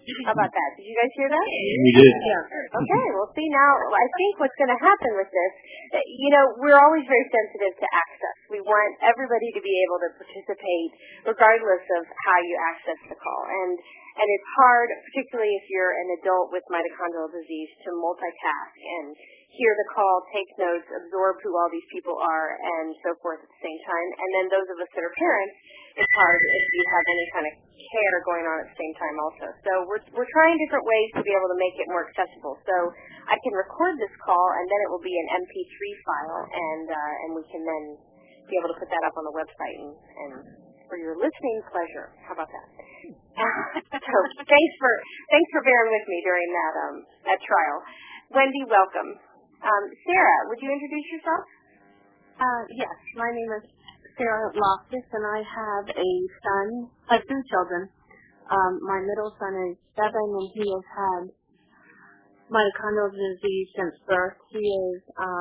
How about that? Did you guys hear that? We did. Yeah. Okay, well, see, now, I think what's going to happen with this, we're always very sensitive to access. We want everybody to be able to participate regardless of how you access the call. And it's hard, particularly if you're an adult with mitochondrial disease, to multitask and hear the call, take notes, absorb who all these people are, and so forth at the same time. And then those of us that are parents, it's hard if you have any kind of care going on at the same time also. So we're trying different ways to be able to make it more accessible. So I can record this call, and then it will be an MP3 file, and we can then be able to put that up on the website and for your listening pleasure. How about that? So thanks for bearing with me during that trial. Wendy, welcome. Sarah, would you introduce yourself? Yes, my name is Sarah Loftus, and I have two children. My middle son is 7, and he has had mitochondrial disease since birth. He is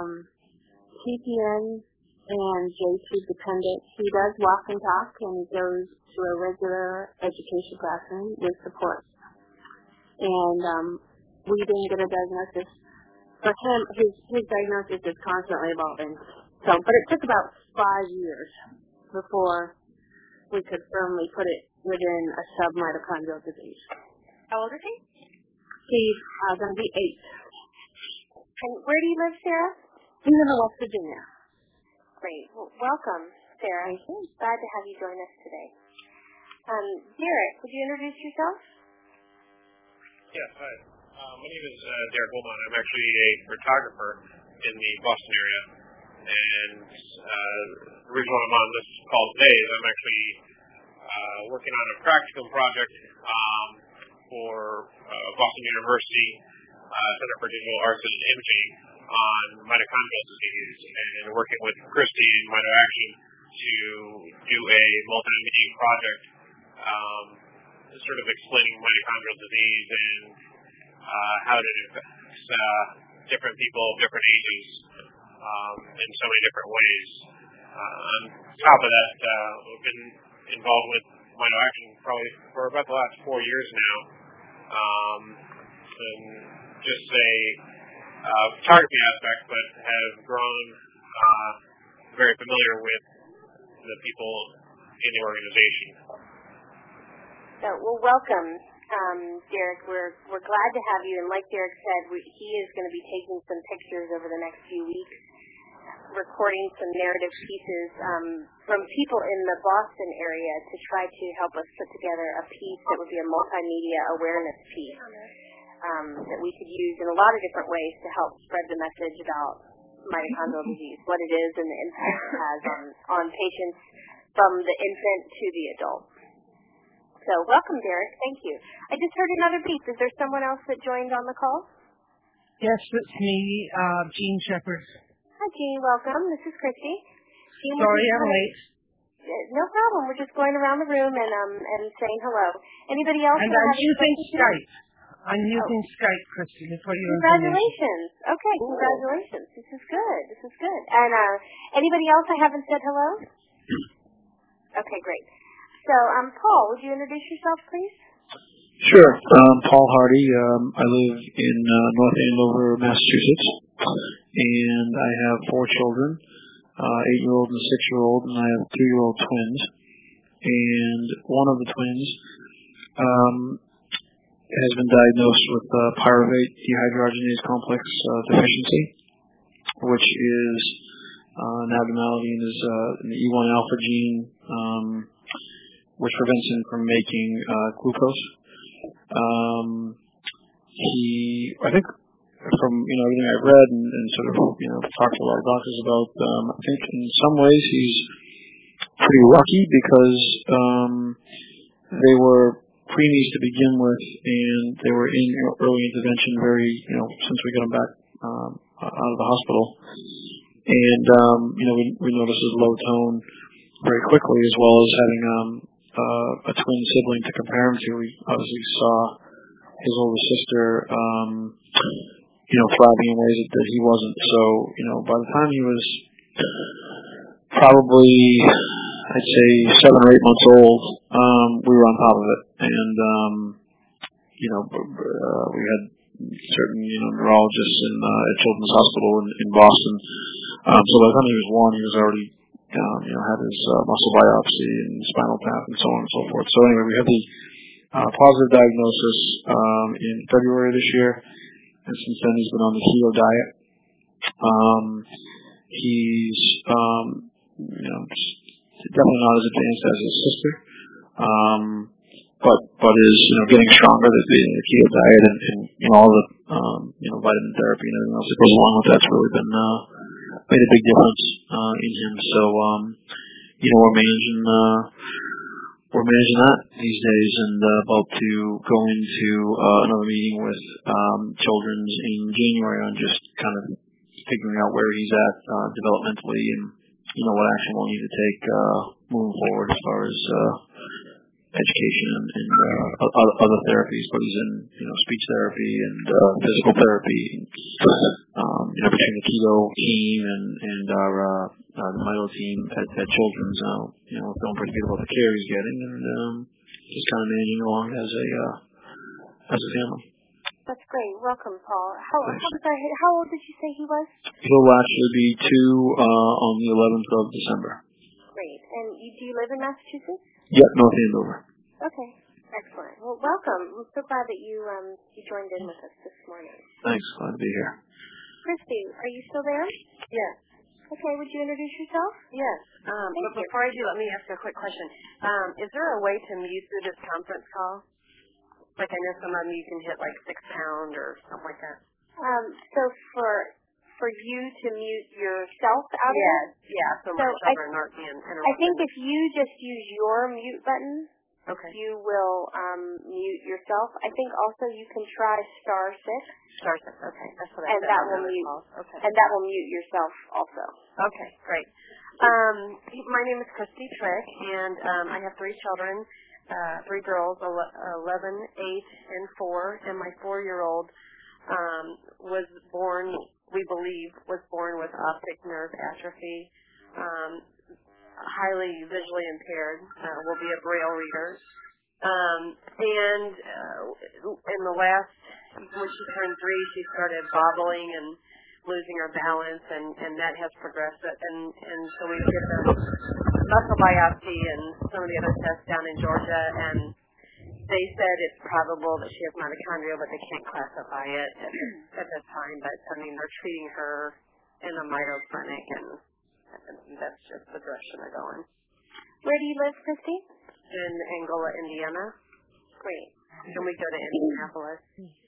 TPN and J2 dependent. He does walk and talk, and he goes to a regular education classroom with support. And we didn't get a diagnosis. For him, his diagnosis is constantly evolving. But it took about 5 years before we could firmly put it within a submitochondrial disease. How old is he? He's going to be 8. And where do you live, Sarah? He's in West Virginia. Great. Well, welcome, Sarah. Thank you. Glad to have you join us today. Derek, would you introduce yourself? Yes, hi. My name is Derek Beaumont. I'm actually a photographer in the Boston area. And the reason why I'm on this call today is I'm actually working on a practicum project for Boston University Center for Digital Arts and Imaging on mitochondrial disease, and working with Christy and MitoAction to do a multimedia project sort of explaining mitochondrial disease and how it affects different people of different ages in so many different ways. On top of that, we've been involved with MitoAction probably for about the last 4 years now. And just a photography aspect, but have grown very familiar with the people in the organization. So, well, welcome, Derek. We're glad to have you, and like Derek said, he is going to be taking some pictures over the next few weeks, recording some narrative pieces from people in the Boston area to try to help us put together a piece that would be a multimedia awareness piece that we could use in a lot of different ways to help spread the message about mitochondrial disease, what it is, and the impact it has on patients from the infant to the adult. So welcome, Derek. Thank you. I just heard another beep. Is there someone else that joined on the call? Yes, it's me, Jean Shepherd. Hi, Jean. Welcome. This is Christy. Jean, sorry, I'm late. No problem. We're just going around the room and saying hello. Anybody else? And I'm using Skype. I'm using Skype, Christy. That's what you're Congratulations. Okay, cool. Congratulations. This is good. And anybody else I haven't said hello? Okay, great. So, Paul, would you introduce yourself, please? Sure. Paul Hardy. I live in North Andover, Massachusetts, and I have 4 children, 8-year-old and a 6-year-old, and I have 2-year-old twins. And one of the twins has been diagnosed with pyruvate dehydrogenase complex deficiency, which is an abnormality in the E1 alpha gene, which prevents him from making glucose. I think from everything I've read and sort of talked to a lot of doctors about, I think in some ways he's pretty lucky because they were preemies to begin with, and they were in early intervention since we got him back out of the hospital. And we noticed his low tone very quickly, as well as having a twin sibling to compare him to. We obviously saw his older sister, thriving in ways that he wasn't. So, by the time he was probably, I'd say 7 or 8 months old, we were on top of it. And, we had certain neurologists at Children's Hospital in Boston. So by the time he was 1, he was already had his muscle biopsy and spinal tap and so on and so forth. So anyway, we had the positive diagnosis in February this year, and since then he's been on the keto diet. He's definitely not as advanced as his sister, but is getting stronger. The keto diet and all the vitamin therapy and everything else that goes along with that's really been made a big difference in him. So we're managing that these days, and about to go into another meeting with Children's in January on just kind of figuring out where he's at developmentally and what action we'll need to take moving forward as far as education and other therapies. But he's in speech therapy and physical therapy. Between the keto team and our the Mito team at Children's, we're feeling pretty good about the care he's getting, and just kind of managing along as a family. That's great. Welcome, Paul. How old did you say he was? He'll actually be 2 on the 11th of December. Great. And do you live in Massachusetts? Yep, North Andover. Okay. Excellent. Well, welcome. I'm so glad that you joined in with us this morning. Thanks. Glad to be here. Christy, are you still there? Yes. Okay. Would you introduce yourself? Yes. But before I do, let me ask you a quick question. Is there a way to mute through this conference call? Like I know some of them you can hit like 6 pound or something like that. So for you to mute yourself out of it? Yeah. So my children aren't being interrupted. I think if you just use your mute button, okay, you will mute yourself. I think also you can try *6. *6. Okay, that's what I and said. That will mute. Okay. And that will mute yourself also. Okay, great. My name is Christy Trick, and I have 3 children. 3 girls, 11, 8, and 4, and my 4-year-old was born, we believe, with optic nerve atrophy, highly visually impaired, will be a Braille reader. And in the last, when she turned 3, she started bobbling and losing her balance, and that has progressed. And so we did a muscle biopsy and some of the other tests down in Georgia, and they said it's probable that she has mitochondria, but they can't classify it at this time. But I mean, they're treating her in a mito clinic, and that's just the direction they're going. Where do you live, Christy? In Angola, Indiana. Great. And we go to Indianapolis.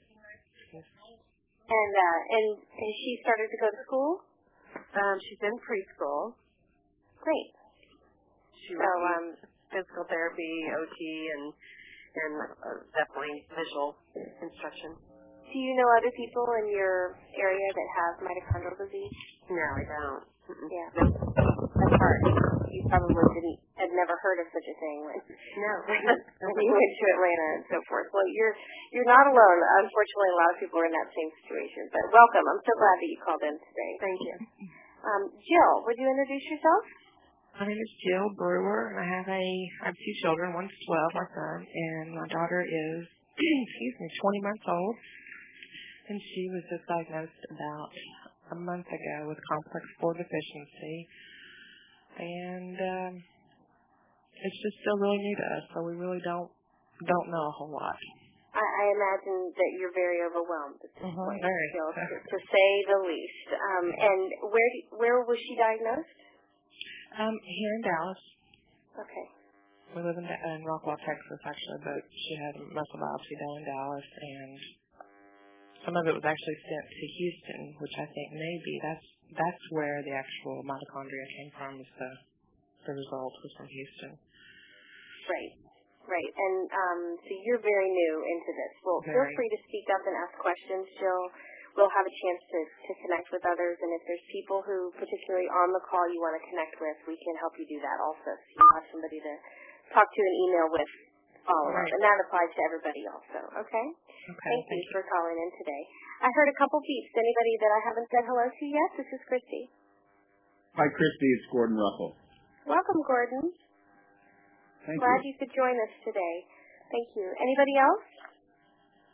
And she started to go to school? She's in preschool. Great. She received physical therapy, OT, and definitely visual instruction. Do you know other people in your area that have mitochondrial disease? No, I don't. Yeah. That's hard. You probably had never heard of such a thing when you went to Atlanta and so forth. Well, you're not alone. Unfortunately, a lot of people are in that same situation. But welcome. I'm so glad that you called in today. Thank you. Jill, would you introduce yourself? My name is Jill Brewer, and I have 2 children. One's 12, my son, and my daughter is 20 months old. And she was just diagnosed about a month ago with complex 4 deficiency. And it's just still really new to us, so we really don't know a whole lot. I imagine that you're very overwhelmed at this point, very. Jill, to say the least. And where was she diagnosed? Here in Dallas. Okay. We live in Rockwall, Texas, actually, but she had a muscle biopsy down in Dallas, and some of it was actually sent to Houston, which I think maybe that's where the actual mitochondria came from. Was the result was from Houston. Right. And so you're very new into this. Well, feel free to speak up and ask questions, Jill. We'll have a chance to connect with others, and if there's people who, particularly on the call, you want to connect with, we can help you do that also. So you have somebody to talk to and email with follow-up, and that applies to everybody also, okay? Thank you for calling in today. I heard a couple beeps. Anybody that I haven't said hello to yet? This is Christy. Hi, Christy. It's Gordon Russell. Welcome, Gordon. Thank Glad you. you could join us today. Thank you. Anybody else?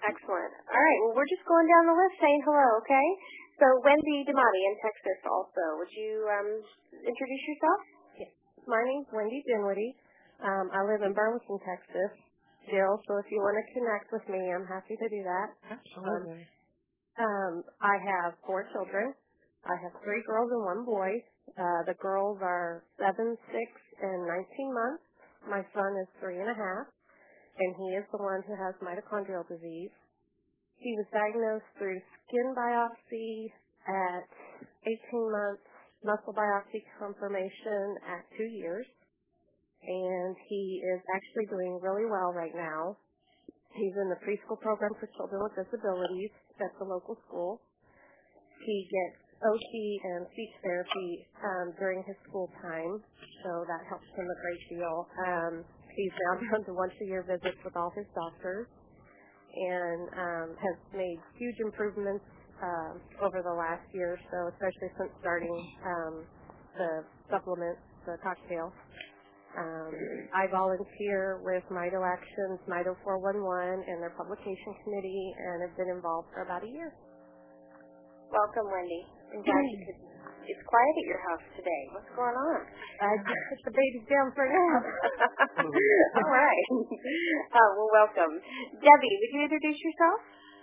Excellent. All right. Well, we're just going down the list saying hello, okay? So Wendy Damati in Texas also. Would you introduce yourself? Yes. My name's Wendy Dinwiddie. I live in Burleson, Texas. Jill, so if you want to connect with me, I'm happy to do that. Absolutely. I have 4 children. I have 3 girls and 1 boy. The girls are 7, 6, and 19 months. My son is 3 and a half, and he is the one who has mitochondrial disease. He was diagnosed through skin biopsy at 18 months, muscle biopsy confirmation at 2 years, and he is actually doing really well right now. He's in the preschool program for children with disabilities at the local school. He gets OT and speech therapy during his school time, so that helps him a great deal. He's now down to once-a-year visits with all his doctors and has made huge improvements over the last year or so, especially since starting the supplements, the cocktail. I volunteer with Mito Action's Mito 411 and their publication committee and have been involved for about a year. Welcome, Wendy. I'm glad you could. It's quiet at your house today. What's going on? I just put the babies down for now. All right. Well, welcome. Debbie, would you introduce yourself?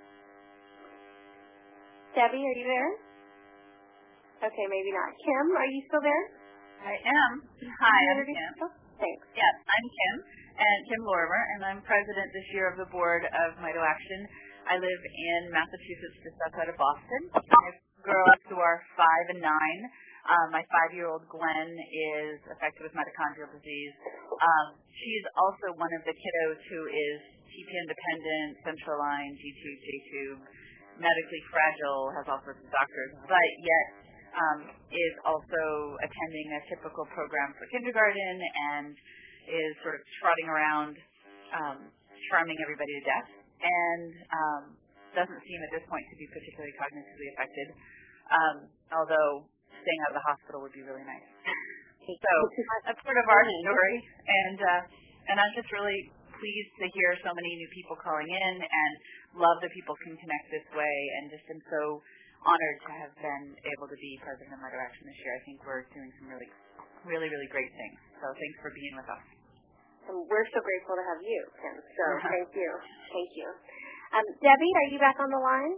Debbie, are you there? Okay, maybe not. Kim, are you still there? I am. Hi, I'm Kim. Thanks. Yes, I'm Kim, and Kim Lorimer, and I'm president this year of the board of Mito Action. I live in Massachusetts, just outside of Boston. I have girls who are 5 and 9. My 5-year-old Gwen is affected with mitochondrial disease. She's also one of the kiddos who is TP independent, central line, G-tube, J-tube, medically fragile, has all sorts of doctors, but yet is also attending a typical program for kindergarten and is sort of trotting around, charming everybody to death, and doesn't seem at this point to be particularly cognitively affected, although staying out of the hospital would be really nice. So that's sort of our story, and I'm just really pleased to hear so many new people calling in and love that people can connect this way, and just am so honored to have been able to be president of Mito Action this year. I think we're doing some really, really, really great things. So thanks for being with us. And we're so grateful to have you, Kim. So thank you. Thank you. Debbie, are you back on the line?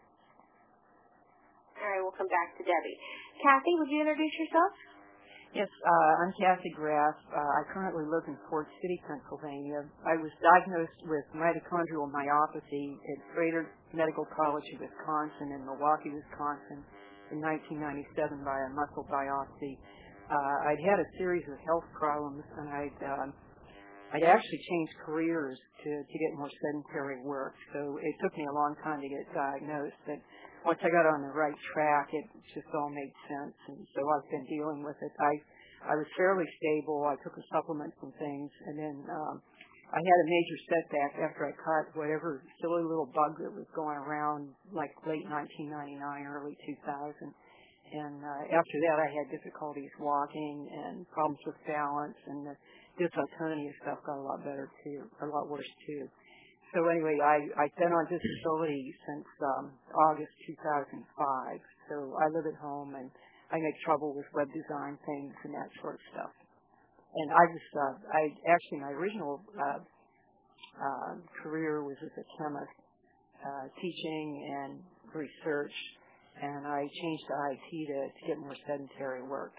All right, we'll come back to Debbie. Kathy, would you introduce yourself? Yes, I'm Kathy Graff. I currently live in Port City, Pennsylvania. I was diagnosed with mitochondrial myopathy at Froedtert Medical College of Wisconsin in Milwaukee, Wisconsin in 1997 by a muscle biopsy. I'd had a series of health problems, and I'd actually changed careers to get more sedentary work, so it took me a long time to get diagnosed, but once I got on the right track, it just all made sense, and so I've been dealing with it. I was fairly stable. I took a supplement and things, and then I had a major setback after I caught whatever silly little bug that was going around like late 1999, early 2000. And after that, I had difficulties walking and problems with balance, and the dysautonomia stuff got a lot better too, a lot worse too. So anyway, I've been on disability since August 2005. So I live at home, and I make trouble with web design things and that sort of stuff. And actually my original career was as a chemist, teaching and research, and I changed to IT to get more sedentary work.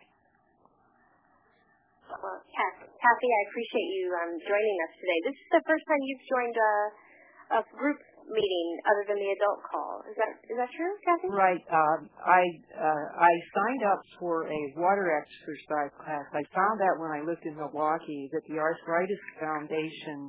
Well, Kathy, I appreciate you joining us today. This is the first time you've joined a group meeting other than the adult call. Is that true, Kathy? Right. I signed up for a water exercise class. I found out when I lived in Milwaukee that the Arthritis Foundation,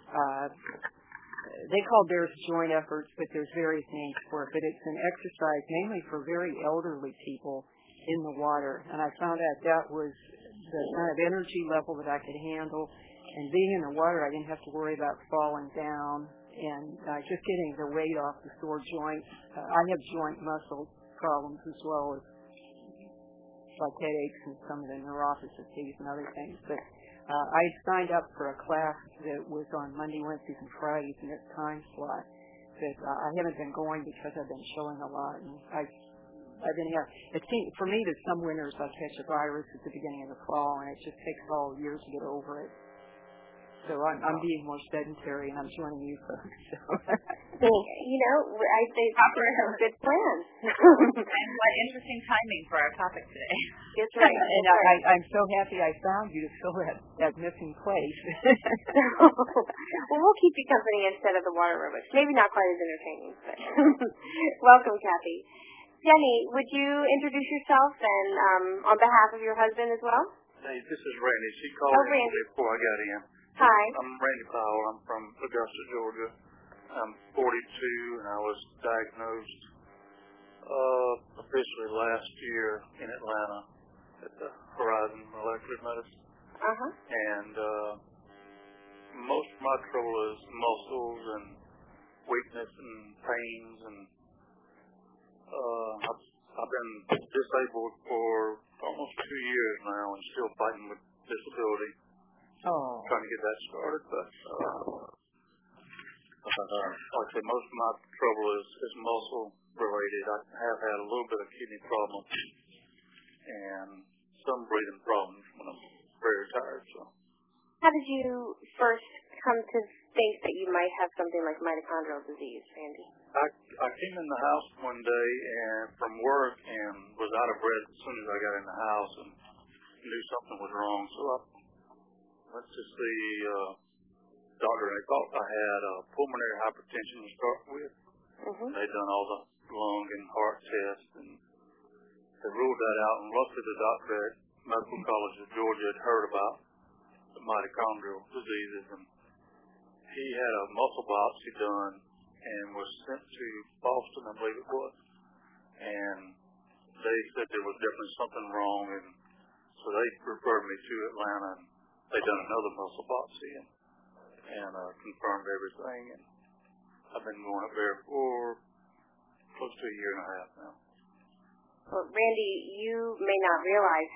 they call theirs joint efforts, but there's various names for it. But it's an exercise mainly for very elderly people in the water. And I found out that was the kind of energy level that I could handle. And being in the water, I didn't have to worry about falling down and just getting the weight off the sore joints. I have joint muscle problems as well as like headaches and some of the neuropathies and other things. But I signed up for a class that was on Monday, Wednesdays, and Fridays in its time slot. but I haven't been going because I've been showing a lot, and I've been here. It seems for me that some winters I catch a virus at the beginning of the fall, and it just takes all year to get over it. So I'm being more sedentary, and I'm joining you folks. So. I think that's a good plan. And what interesting timing for our topic today. That's right. And I'm so happy I found you to fill that missing place. Well, we'll keep you company instead of the water aerobics. Maybe not quite as entertaining, but welcome, Kathy. Jenny, would you introduce yourself and on behalf of your husband as well? Hey, this is Randy. She called me before I got in. Hi. I'm Randy Powell. I'm from Augusta, Georgia. I'm 42, and I was diagnosed officially last year in Atlanta at the Horizon Molecular Medicine. And most of my trouble is muscles and weakness and pains, and I've been disabled for almost 2 years now and still fighting with disability. Trying to get that started, but like I said, most of my trouble is muscle related. I have had a little bit of kidney problems and some breathing problems when I'm very tired. So, how did you first come to think that you might have something like mitochondrial disease, Randy? I came in the house one day and from work and was out of breath as soon as I got in the house and knew something was wrong. So I went to see doctor. They thought I had pulmonary hypertension to start with. They'd done all the lung and heart tests, and they ruled that out. And luckily, the doctor at Medical College of Georgia had heard about the mitochondrial diseases, and he had a muscle biopsy done and was sent to Boston, I believe it was. And they said there was definitely something wrong, and so they referred me to Atlanta, and they done another muscle biopsy and confirmed everything. And I've been going up there for close to a year and a half now. Well, Randy, you may not realize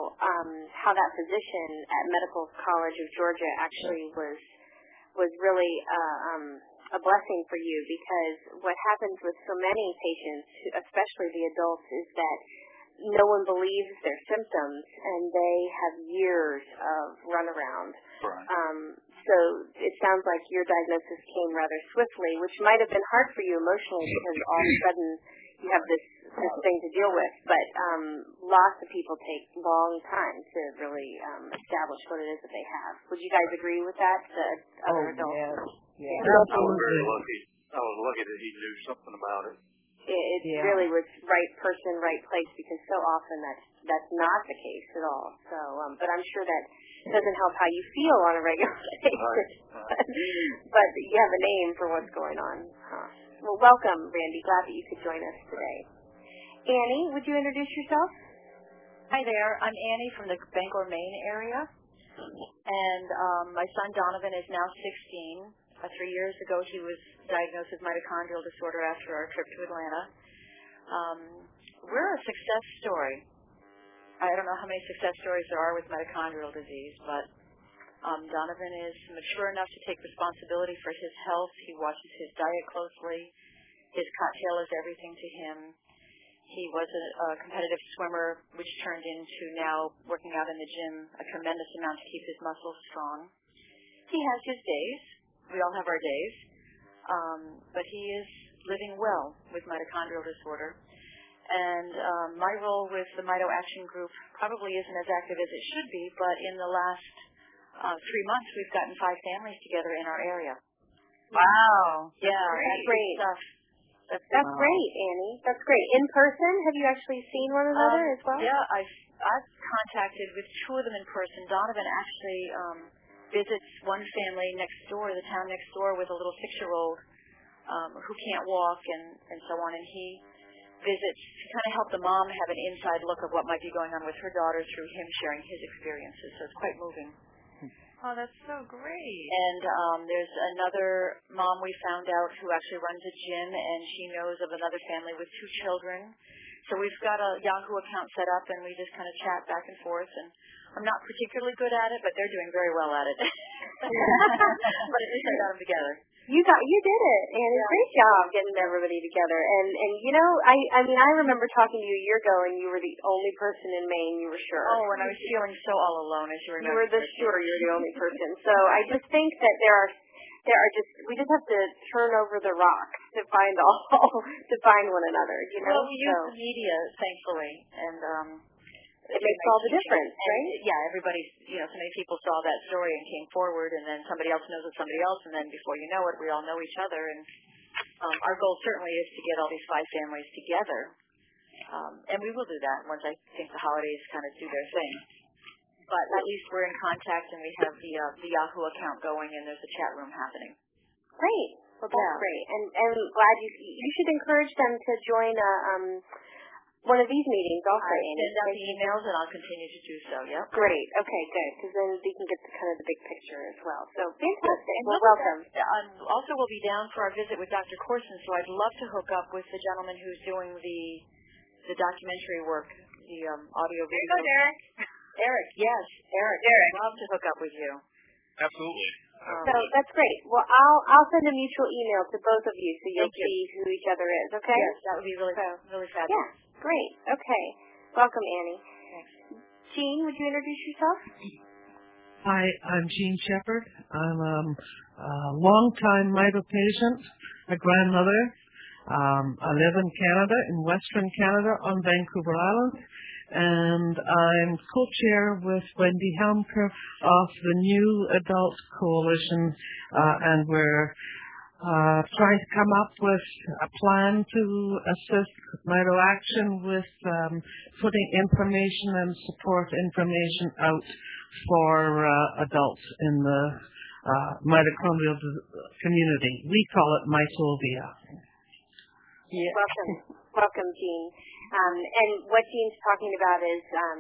how that physician at Medical College of Georgia actually was really a blessing for you, because what happens with so many patients, especially the adults, is that no one believes their symptoms, and they have years of runaround. Right. So it sounds like your diagnosis came rather swiftly, which might have been hard for you emotionally because all of a sudden you have this thing to deal with. But lots of people take long time to really establish what it is that they have. Would you guys agree with that? The other adults? Yeah. I was very lucky. I was lucky that he knew something about it. It really was right person, right place, because so often that's not the case at all. So, but I'm sure that doesn't help how you feel on a regular basis. But you have a name for what's going on. Well, welcome, Randy. Glad that you could join us today. Annie, would you introduce yourself? Hi there. I'm Annie from the Bangor, Maine area. And my son Donovan is now 16. 3 years ago, he was diagnosed with mitochondrial disorder after our trip to Atlanta. We're a success story. I don't know how many success stories there are with mitochondrial disease, but Donovan is mature enough to take responsibility for his health. He watches his diet closely. His cocktail is everything to him. He was a competitive swimmer, which turned into now working out in the gym a tremendous amount to keep his muscles strong. He has his days. We all have our days. But he is living well with mitochondrial disorder. And my role with the Mito Action Group probably isn't as active as it should be, but in the last 3 months, we've gotten 5 families together in our area. Wow. Yeah, that's great. That's great, Annie. That's great. In person, have you actually seen one another as well? Yeah, I've contacted with 2 of them in person. Donovan actually visits one family next door, the town next door, with a little 6-year-old who can't walk and so on, and he visits to kind of help the mom have an inside look of what might be going on with her daughter through him sharing his experiences. So it's quite moving. Oh, that's so great. And there's another mom we found out who actually runs a gym, and she knows of another family with 2 children. So we've got a Yahoo account set up, and we just kind of chat back and forth. And I'm not particularly good at it, but they're doing very well at it. But at least I got them together. You did it, and great job getting everybody together. And I mean, I remember talking to you a year ago, and you were the only person in Maine. You were sure. Oh, and I was feeling so all alone, as you remember. You were you're the only person. So I just think that we just have to turn over the rocks to find one another. Well, we use the media, thankfully, and it makes all the difference, right? Yeah, everybody, so many people saw that story and came forward, and then somebody else knows of somebody else, and then before you know it, we all know each other. And our goal certainly is to get all these 5 families together, and we will do that once I think the holidays kind of do their thing. But at least we're in contact, and we have the Yahoo account going, and there's a chat room happening. Great. Well, that's great. And glad you should encourage them to join one of these meetings also. I send out the emails, and I'll continue to do so, yep. Great. Okay, good. Because then we can get the big picture as well. So, fantastic. Well, welcome. Also, we'll be down for our visit with Dr. Corson, so I'd love to hook up with the gentleman who's doing the documentary work, the audio video. There you go, Derek. Eric, yes. Eric. I'd love to hook up with you. Absolutely. So that's great. Well, I'll send a mutual email to both of you so you'll see who each other is, okay? Yes, that would be really fabulous. Yeah, great. Okay. Welcome, Annie. Thanks. Jean, would you introduce yourself? Hi, I'm Jean Shepard. I'm a long-time Mito patient, a grandmother. I live in Canada, in Western Canada, on Vancouver Island. And I'm co-chair with Wendy Helmker of the New Adult Coalition, and we're trying to come up with a plan to assist Mito Action with putting information and support information out for adults in the mitochondrial community. We call it Mitovia. Yeah. Welcome, Jean. And what Jean's talking about is,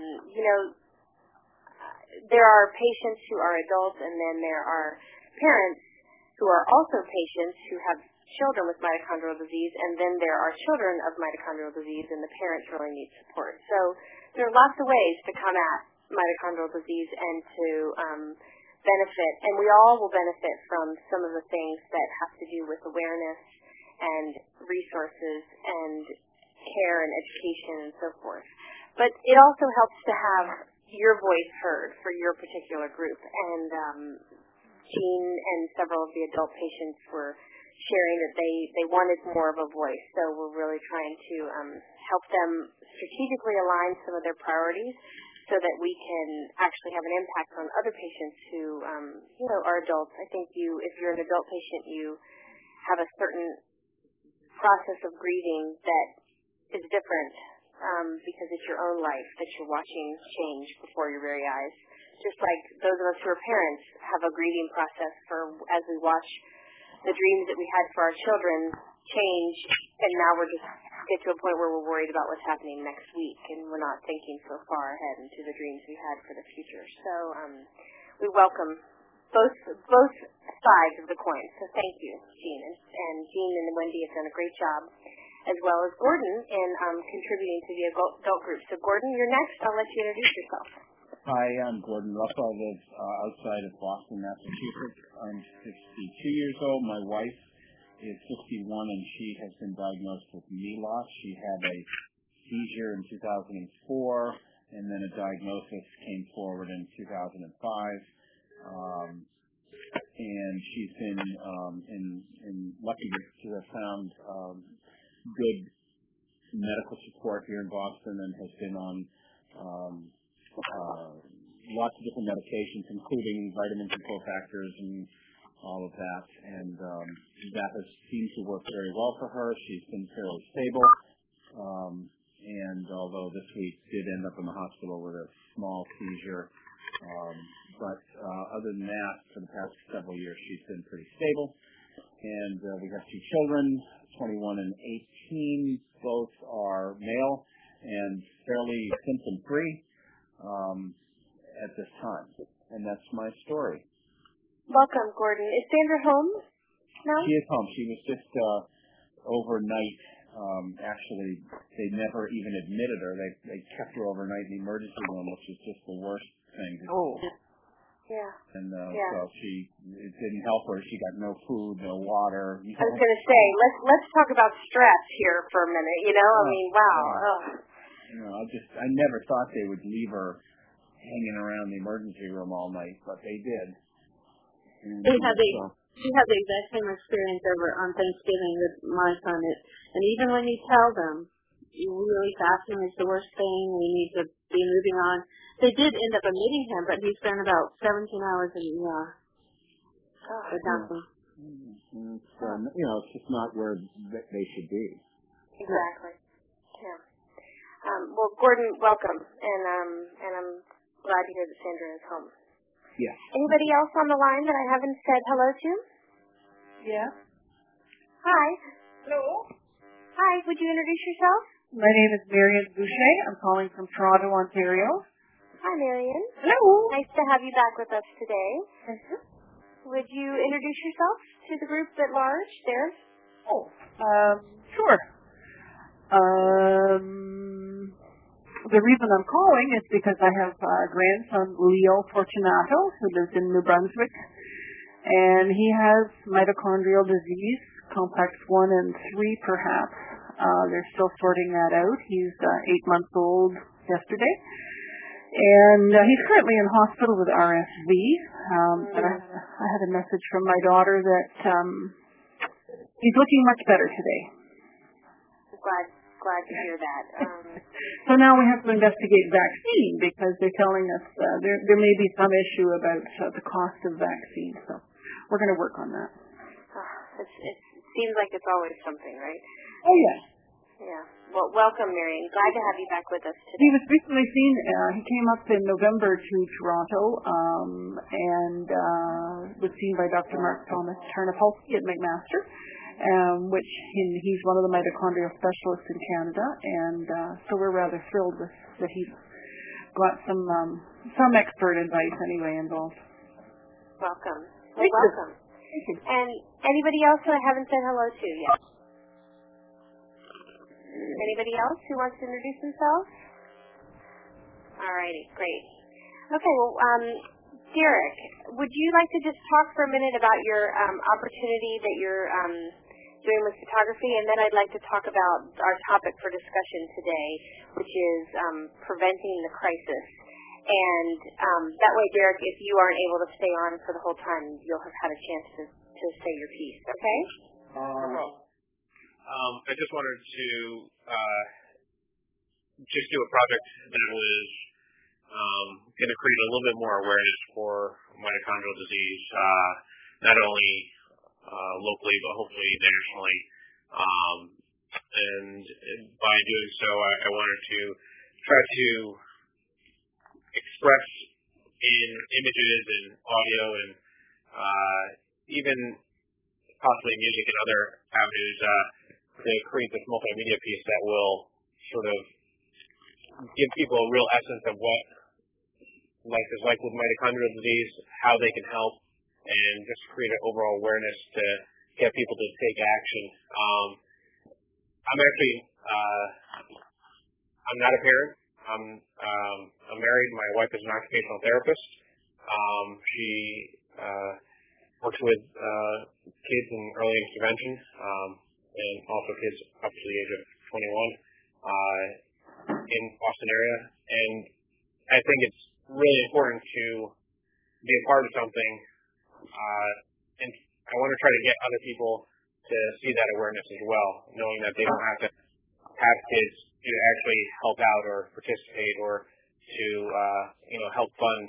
there are patients who are adults, and then there are parents who are also patients who have children with mitochondrial disease, and then there are children of mitochondrial disease, and the parents really need support. So there are lots of ways to come at mitochondrial disease and to benefit, and we all will benefit from some of the things that have to do with awareness and resources and care and education and so forth. But it also helps to have your voice heard for your particular group. And Jean and several of the adult patients were sharing that they wanted more of a voice. So we're really trying to help them strategically align some of their priorities so that we can actually have an impact on other patients who, are adults. I think if you're an adult patient, you have a certain process of grieving that is different because it's your own life that you're watching change before your very eyes. Just like those of us who are parents have a grieving process as we watch the dreams that we had for our children change, and now we're just get to a point where we're worried about what's happening next week, and we're not thinking so far ahead into the dreams we had for the future. So we welcome both sides of the coin. So thank you, Jean. And Jean and Wendy have done a great job, as well as Gordon, in contributing to the adult group. So Gordon, you're next. I'll let you introduce yourself. Hi, I'm Gordon Russell. I live outside of Boston, Massachusetts. I'm 62 years old. My wife is 61, and she has been diagnosed with knee loss. She had a seizure in 2004, and then a diagnosis came forward in 2005. And she's been lucky to have found good medical support here in Boston, and has been on lots of different medications, including vitamins and cofactors and all of that. And that has seemed to work very well for her. She's been fairly stable. And although this week did end up in the hospital with a small seizure, but other than that, for the past several years, she's been pretty stable. And we have 2 children, 21 and 18. Both are male and fairly symptom-free at this time. And that's my story. Welcome, Gordon. Is Sandra home now? She is home. She was just overnight. Actually, they never even admitted her. They kept her overnight in the emergency room, which is just the worst thing to do. Yeah. And so it didn't help her. She got no food, no water. I was going to say, let's talk about stress here for a minute. I mean, wow. I never thought they would leave her hanging around the emergency room all night, but they did. We had the exact same experience over on Thanksgiving with my son. And even when you tell them, really fasting is the worst thing, we need to be moving on, they did end up admitting him, but he spent about 17 hours in the ER. With nothing. It's just not where they should be. Exactly. Yeah. Well, Gordon, welcome, and I'm glad to hear that Sandra is home. Yes. Anybody else on the line that I haven't said hello to? Yeah. Hi. Hello. Hi. Would you introduce yourself? My name is Marion Boucher. I'm calling from Toronto, Ontario. Hi, Marion. Hello. Nice to have you back with us today. Mm-hmm. Would you introduce yourself to the group at large there? Sure. The reason I'm calling is because I have a grandson, Leo Fortunato, who lives in New Brunswick, and he has mitochondrial disease, complex 1 and 3 perhaps. They're still sorting that out. He's 8 months old yesterday. And he's currently in hospital with RSV. But I had a message from my daughter that he's looking much better today. Glad to hear that. So now we have to investigate vaccine because they're telling us there may be some issue about the cost of vaccine. So we're going to work on that. It seems like it's always something, right? Oh, yeah. Yeah. Well, welcome, Marion. Glad to have you back with us today. He was recently seen. He came up in November to Toronto and was seen by Dr. Mark Thomas Tarnopolsky at McMaster, which he's one of the mitochondrial specialists in Canada, and so we're rather thrilled that he's got some expert advice anyway involved. Welcome. Welcome. Thank you. And anybody else that I haven't said hello to yet? Anybody else who wants to introduce themselves? All righty, great. Okay, well, Derek, would you like to just talk for a minute about your opportunity that you're doing with photography, and then I'd like to talk about our topic for discussion today, which is preventing the crisis. And that way, Derek, if you aren't able to stay on for the whole time, you'll have had a chance to say your piece, okay? I just wanted to just do a project that was going to create a little bit more awareness for mitochondrial disease, not only locally but hopefully nationally. And by doing so, I wanted to try to express in images and audio and even possibly music and other avenues to create this multimedia piece that will sort of give people a real essence of what life is like with mitochondrial disease, how they can help, and just create an overall awareness to get people to take action. I'm actually, I'm not a parent. I'm married. My wife is an occupational therapist. She works with kids in early intervention, and also kids up to the age of 21 in Boston area. And I think it's really important to be a part of something, and I want to try to get other people to see that awareness as well, knowing that they don't have to have kids to actually help out or participate or to help fund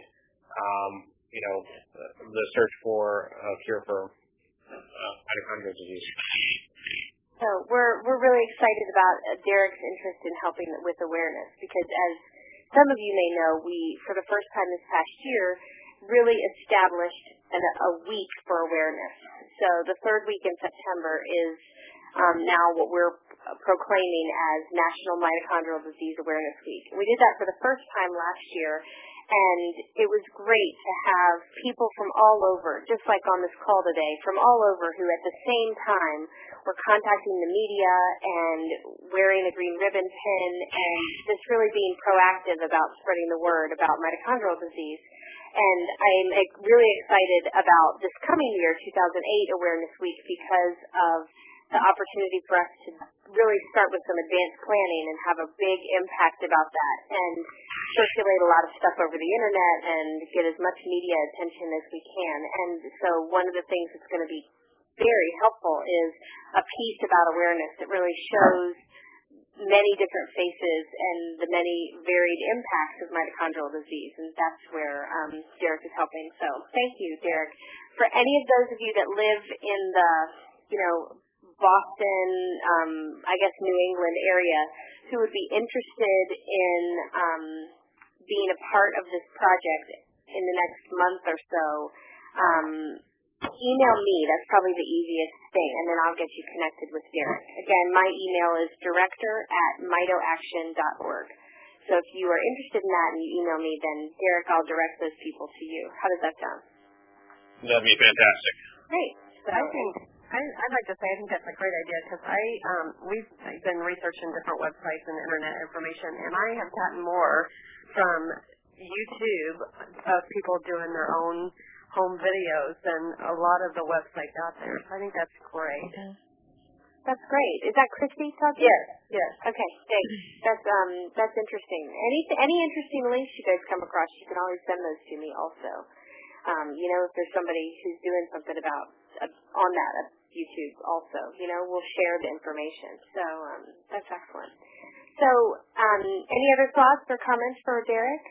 the search for a cure for mitochondrial disease. So we're really excited about Derek's interest in helping with awareness, because as some of you may know, we, for the first time this past year, really established a week for awareness. So the third week in September is now what we're proclaiming as National Mitochondrial Disease Awareness Week. We did that for the first time last year, and it was great to have people from all over, just like on this call today, from all over who at the same time were contacting the media and wearing a green ribbon pin and just really being proactive about spreading the word about mitochondrial disease. And I'm really excited about this coming year, 2008 Awareness Week, because of the opportunity for us to really start with some advanced planning and have a big impact about that and circulate a lot of stuff over the internet and get as much media attention as we can. And so one of the things that's going to be very helpful is a piece about awareness that really shows many different faces and the many varied impacts of mitochondrial disease, and that's where Derek is helping. So thank you, Derek. For any of those of you that live in the, Boston, I guess New England area, who would be interested in being a part of this project in the next month or so, email me. That's probably the easiest thing, and then I'll get you connected with Derek. Again, my email is director@mitoaction.org. So if you are interested in that and you email me, then Derek, I'll direct those people to you. How does that sound? That'd be fantastic. Great. So I'd like to say I think that's a great idea because we've been researching different websites and internet information, and I have gotten more from YouTube of people doing their own home videos than a lot of the websites out there. So I think that's great. That's great. Is that Christy talking? Yes. Okay, thanks. That's interesting. Any interesting links you guys come across, you can always send those to me also. If there's somebody who's doing something about on that YouTube also, we'll share the information. So that's excellent. So any other thoughts or comments for Derek?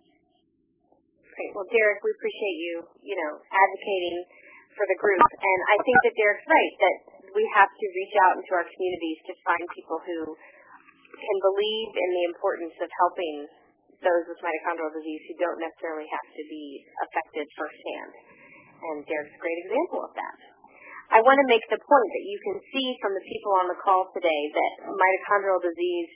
Great. Well, Derek, we appreciate you, advocating for the group. And I think that Derek's right, that we have to reach out into our communities to find people who can believe in the importance of helping those with mitochondrial disease who don't necessarily have to be affected firsthand. And Derek's a great example of that. I want to make the point that you can see from the people on the call today that mitochondrial disease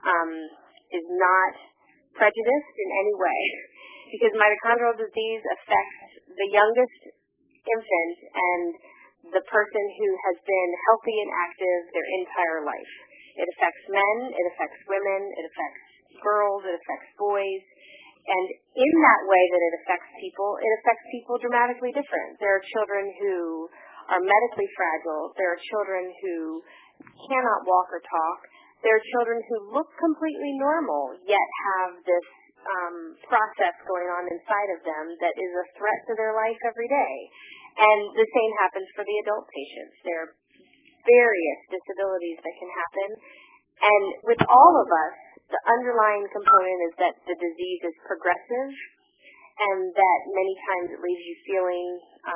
is not prejudiced in any way, because mitochondrial disease affects the youngest infant and the person who has been healthy and active their entire life. It affects men, it affects women, it affects girls, it affects boys, and in that way that it affects people dramatically different. There are children who are medically fragile. There are children who cannot walk or talk. There are children who look completely normal, yet have this process going on inside of them that is a threat to their life every day. And the same happens for the adult patients. There are various disabilities that can happen. And with all of us, the underlying component is that the disease is progressive and that many times it leaves you feeling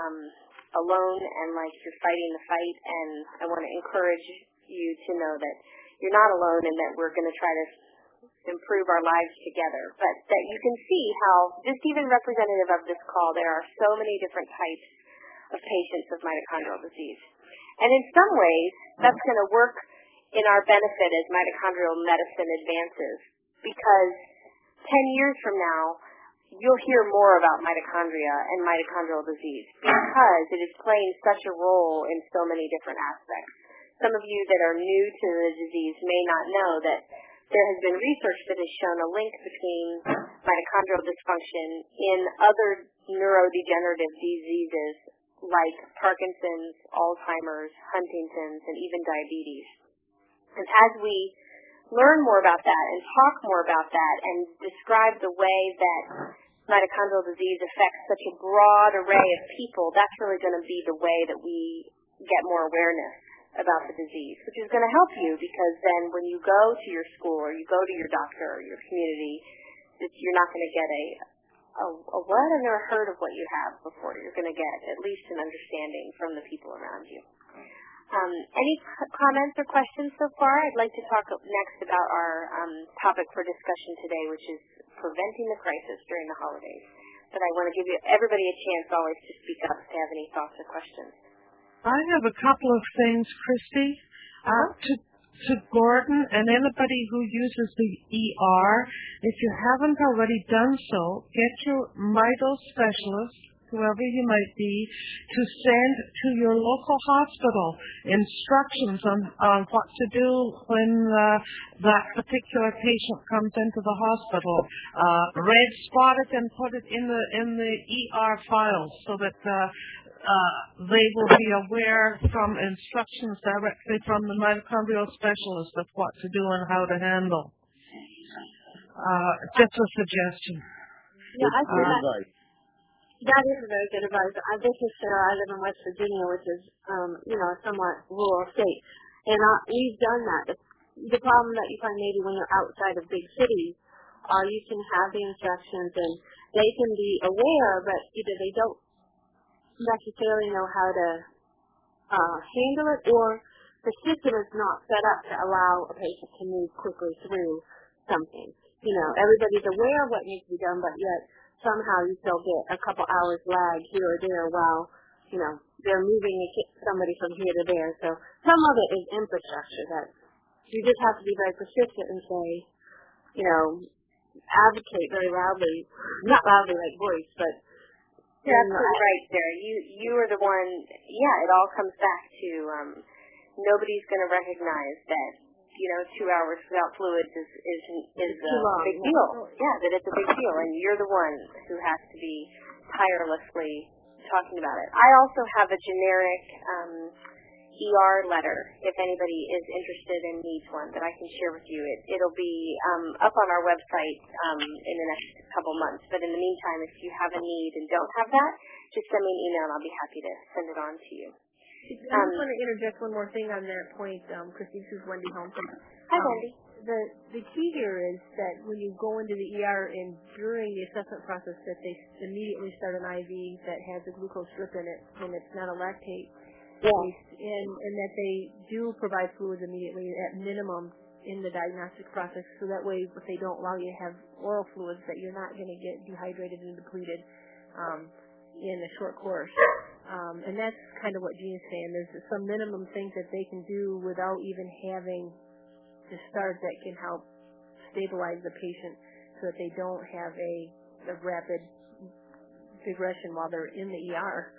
alone and like you're fighting the fight. And I want to encourage you to know that you're not alone and that we're going to try to improve our lives together, but that you can see how, just even representative of this call, there are so many different types of patients with mitochondrial disease. And in some ways, that's going to work in our benefit as mitochondrial medicine advances, because 10 years from now, you'll hear more about mitochondria and mitochondrial disease because it is playing such a role in so many different aspects. Some of you that are new to the disease may not know that there has been research that has shown a link between mitochondrial dysfunction in other neurodegenerative diseases like Parkinson's, Alzheimer's, Huntington's, and even diabetes. And as we learn more about that and talk more about that and describe the way that mitochondrial disease affects such a broad array of people, that's really going to be the way that we get more awareness about the disease, which is going to help you, because then when you go to your school or you go to your doctor or your community, you're not going to get a what? I've never heard of what you have before. You're going to get at least an understanding from the people around you. Any comments or questions so far? I'd like to talk next about our topic for discussion today, which is preventing the crisis during the holidays. But I want to give everybody a chance always to speak up if they have any thoughts or questions. I have a couple of things, Christy. To Gordon and anybody who uses the ER, if you haven't already done so, get your mito specialist whoever you might be, to send to your local hospital instructions on what to do when that particular patient comes into the hospital. Red spot it and put it in the ER files so that they will be aware from instructions directly from the mitochondrial specialist of what to do and how to handle. Just a suggestion. Yeah, I think that is very good advice. This is Sarah. I live in West Virginia, which is, a somewhat rural state. And we've done that. The problem that you find maybe when you're outside of big cities, you can have the instructions and they can be aware, but either they don't necessarily know how to handle it, or the system is not set up to allow a patient to move quickly through something. Everybody's aware of what needs to be done, but yet somehow you still get a couple hours lag here or there while, they're moving somebody from here to there. So some of it is infrastructure that you just have to be very persistent and say, advocate very loudly, not loudly like voice, but you're absolutely right, Sarah. You are the one. Yeah, it all comes back to nobody's going to recognize that 2 hours without fluids is a big deal. Yeah, that it's a big deal, and you're the one who has to be tirelessly talking about it. I also have a generic ER letter if anybody is interested and needs one that I can share with you. It'll be up on our website in the next couple months. But in the meantime, if you have a need and don't have that, just send me an email and I'll be happy to send it on to you. I just want to interject one more thing on that point, Christy. This is Wendy Holmson. Hi, Wendy. The key here is that when you go into the ER and during the assessment process that they immediately start an IV that has a glucose strip in it and it's not a lactate. Yeah. And that they do provide fluids immediately at minimum in the diagnostic process, so that way if they don't allow you to have oral fluids that you're not going to get dehydrated and depleted in a short course. And that's kind of what Jean's saying. There's some minimum things that they can do without even having to start that can help stabilize the patient so that they don't have a rapid progression while they're in the ER.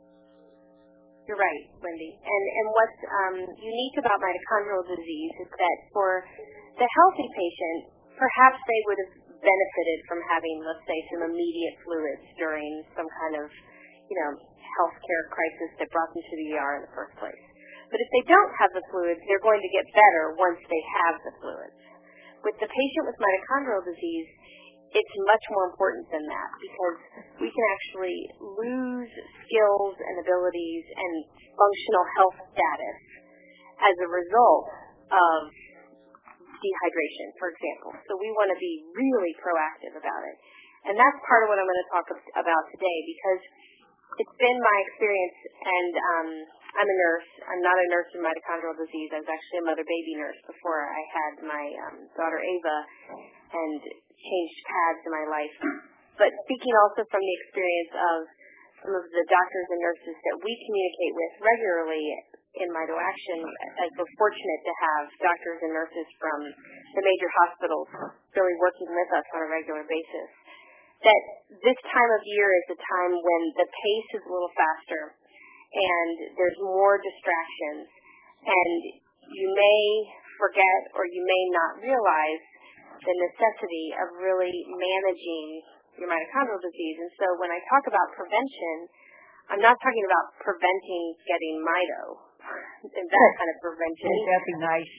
You're right, Wendy. And what's unique about mitochondrial disease is that for the healthy patient, perhaps they would have benefited from having, let's say, some immediate fluids during some kind of, healthcare crisis that brought them to the ER in the first place. But if they don't have the fluids, they're going to get better once they have the fluids. With the patient with mitochondrial disease, it's much more important than that because we can actually lose skills and abilities and functional health status as a result of dehydration, for example. So we want to be really proactive about it. And that's part of what I'm going to talk about today because it's been my experience, and I'm a nurse. I'm not a nurse in mitochondrial disease. I was actually a mother-baby nurse before I had my daughter Ava and changed paths in my life. But speaking also from the experience of some of the doctors and nurses that we communicate with regularly in MitoAction, as we're fortunate to have doctors and nurses from the major hospitals really working with us on a regular basis, that this time of year is a time when the pace is a little faster and there's more distractions, and you may forget or you may not realize the necessity of really managing your mitochondrial disease. And so when I talk about prevention, I'm not talking about preventing getting mito, and that kind of prevention. That'd be nice.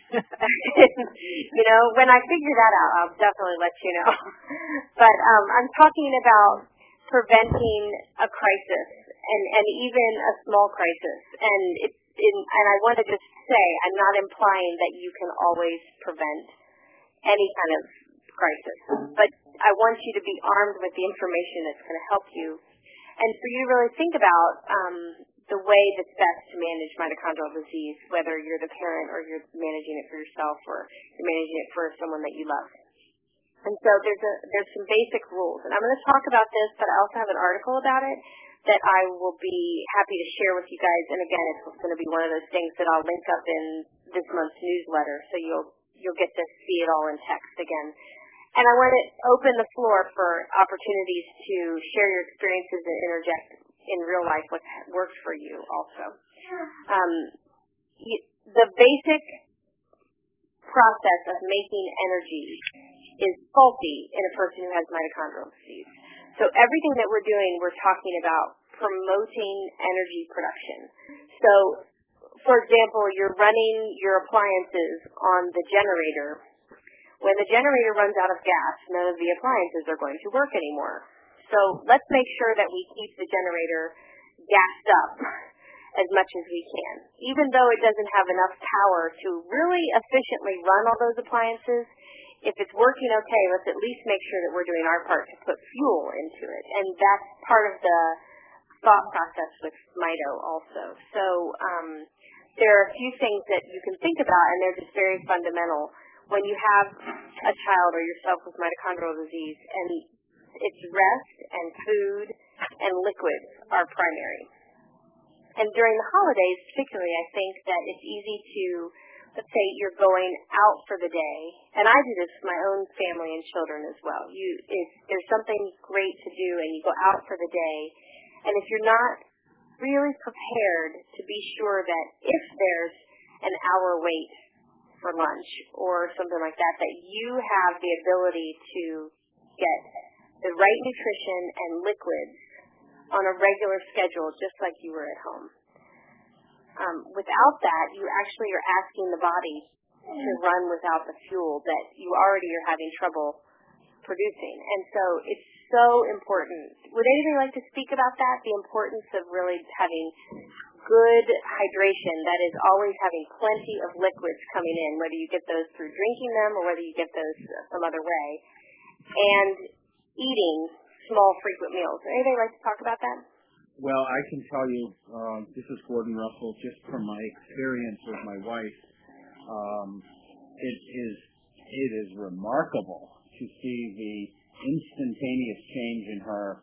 When I figure that out, I'll definitely let you know. But I'm talking about preventing a crisis and even a small crisis. And I want to just say, I'm not implying that you can always prevent any kind of crisis, but I want you to be armed with the information that's going to help you, and for you to really think about the way that's best to manage mitochondrial disease, whether you're the parent or you're managing it for yourself or you're managing it for someone that you love. And so there's some basic rules, and I'm going to talk about this, but I also have an article about it that I will be happy to share with you guys. And again, it's going to be one of those things that I'll link up in this month's newsletter, so you'll get to see it all in text again. And I want to open the floor for opportunities to share your experiences and interject in real life what works for you also. The basic process of making energy is faulty in a person who has mitochondrial disease. So everything that we're doing, we're talking about promoting energy production. So, for example, you're running your appliances on the generator. When the generator runs out of gas, none of the appliances are going to work anymore. So let's make sure that we keep the generator gassed up as much as we can. Even though it doesn't have enough power to really efficiently run all those appliances, if it's working okay, let's at least make sure that we're doing our part to put fuel into it. And that's part of the thought process with Mito also. So there are a few things that you can think about, and they're just very fundamental. When you have a child or yourself with mitochondrial disease, and it's rest and food and liquids are primary. And during the holidays, particularly, I think that it's easy to, let's say you're going out for the day, and I do this with my own family and children as well. There's something great to do, and you go out for the day, and if you're not really prepared to be sure that if there's an hour wait for lunch or something like that, that you have the ability to get the right nutrition and liquids on a regular schedule, just like you were at home. Without that, you actually are asking the body to run without the fuel that you already are having trouble producing. And so it's so important. Would anybody like to speak about that, the importance of really having good hydration, that is always having plenty of liquids coming in, whether you get those through drinking them or whether you get those some other way, and eating small, frequent meals. Would anybody like to talk about that? Well, I can tell you, this is Gordon Russell, just from my experience with my wife, it is remarkable to see the instantaneous change in her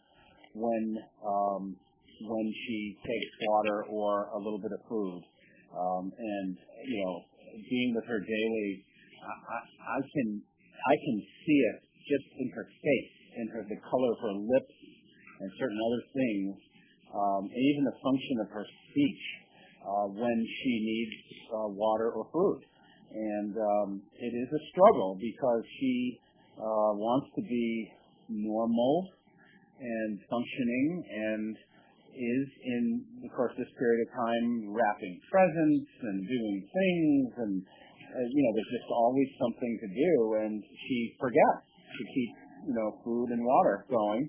when she takes water or a little bit of food. And, you know, being with her daily, I can see it just in her face, in the color of her lips and certain other things, and even the function of her speech when she needs water or food. And it is a struggle because she wants to be normal and functioning and is in, of course, this period of time wrapping presents and doing things, and there's just always something to do, and she forgets to keep food and water going,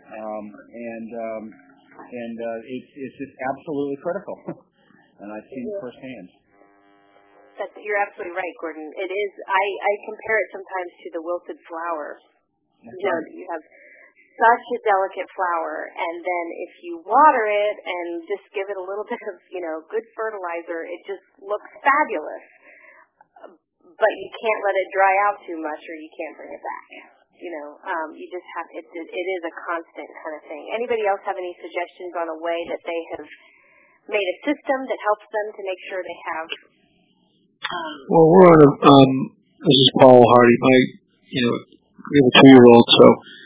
and it's just absolutely critical, and I've seen it firsthand. You're absolutely right, Gordon. It is. I compare it sometimes to the wilted flower. You have such a delicate flower, and then if you water it and just give it a little bit of, good fertilizer, it just looks fabulous. But you can't let it dry out too much, or you can't bring it back. You just have it is a constant kind of thing. Anybody else have any suggestions on a way that they have made a system that helps them to make sure they have? Well, we're on a. This is Paul Hardy. We have a 2-year-old, so.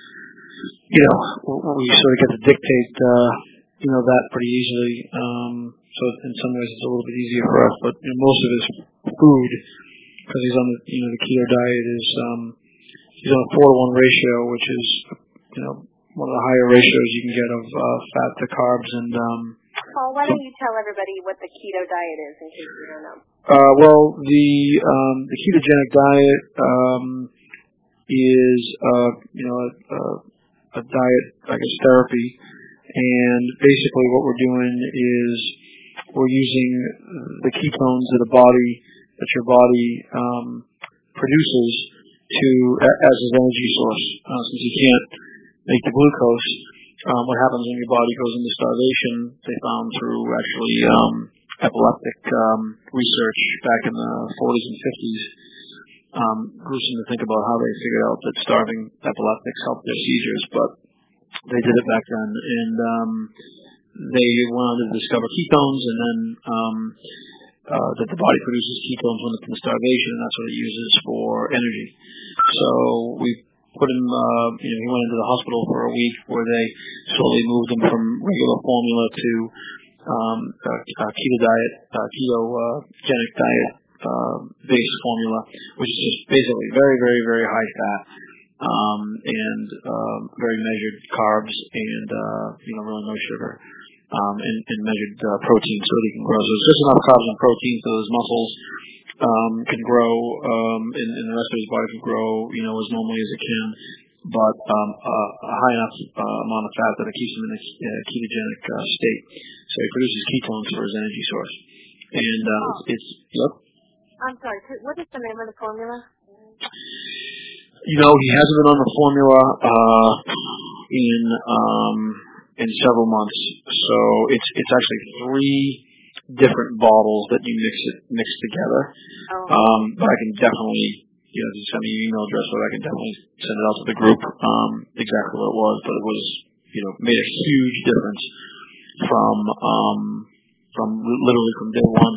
We sort of get to dictate, that pretty easily. So in some ways it's a little bit easier for us, but most of his food, because he's on the keto diet, is he's on a 4-to-1 ratio, which is, one of the higher ratios you can get of fat to carbs. And Paul, why don't you tell everybody what the keto diet is, in case you don't know? Well, the ketogenic diet is, a diet, I guess, therapy, and basically what we're doing is we're using the ketones that your body produces as an energy source. Since you can't make the glucose, what happens when your body goes into starvation, they found through actually epileptic research back in the 40s and 50s, gruesome to think about how they figured out that starving epileptics helped their seizures, but they did it back then, and they wanted to discover ketones, and then that the body produces ketones when it's in starvation, and that's what it uses for energy. So we put him, he went into the hospital for a week where they slowly moved him from regular formula to keto diet, ketogenic diet based formula, which is just basically very, very, very high fat and very measured carbs and really no sugar. And measured protein so that he can grow. So it's just enough carbs and protein so his muscles can grow and the rest of his body can grow, as normally as it can, but a high enough amount of fat that it keeps him in a ketogenic state. So he produces ketones for his energy source. And it's yep. I'm sorry, what is the name of the formula? He hasn't been on the formula in several months. So it's actually 3 different bottles that you mix together. But I can definitely, just send me your email address so I can definitely send it out to the group exactly what it was. But it was, made a huge difference from literally from day one.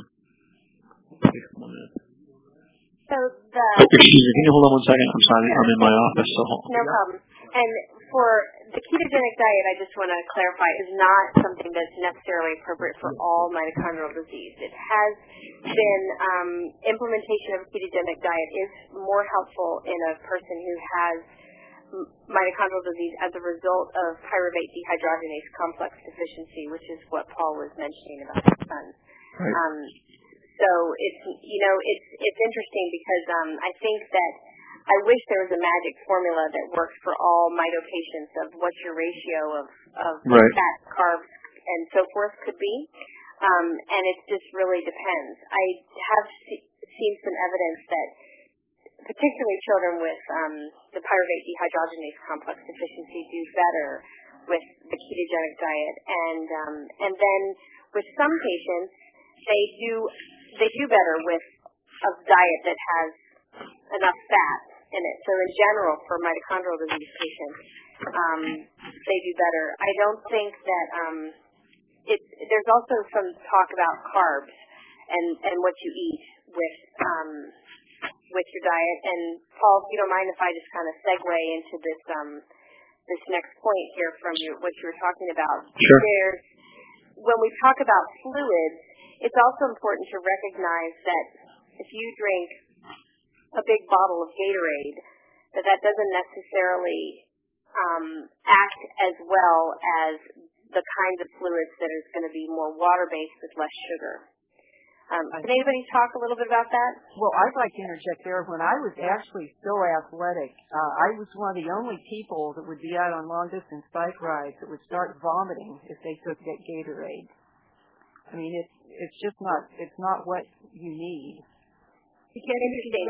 So excuse me, can you hold on 1 second? I'm sorry, I'm in my office. So no problem. And for the ketogenic diet, I just want to clarify, is not something that's necessarily appropriate for all mitochondrial disease. It has been, implementation of a ketogenic diet is more helpful in a person who has mitochondrial disease as a result of pyruvate dehydrogenase complex deficiency, which is what Paul was mentioning about his son. Right. So it's interesting because I think that I wish there was a magic formula that works for all mito patients of what your ratio of fat, carbs, and so forth could be. And it just really depends. I have seen some evidence that particularly children with the pyruvate dehydrogenase complex deficiency do better with the ketogenic diet. And then with some patients, they do better with a diet that has enough fat in it. So in general, for mitochondrial disease patients, they do better. I don't think that there's also some talk about carbs and what you eat with your diet. And Paul, if you don't mind if I just kind of segue into this next point here from what you were talking about. Sure. When we talk about fluids, it's also important to recognize that if you drink a big bottle of Gatorade, that doesn't necessarily act as well as the kinds of fluids that is going to be more water-based with less sugar. Can anybody talk a little bit about that? Well, I'd like to interject there. When I was actually still athletic, I was one of the only people that would be out on long-distance bike rides that would start vomiting if they took that Gatorade. I mean, it's just not, it's not what you need. You can't understand.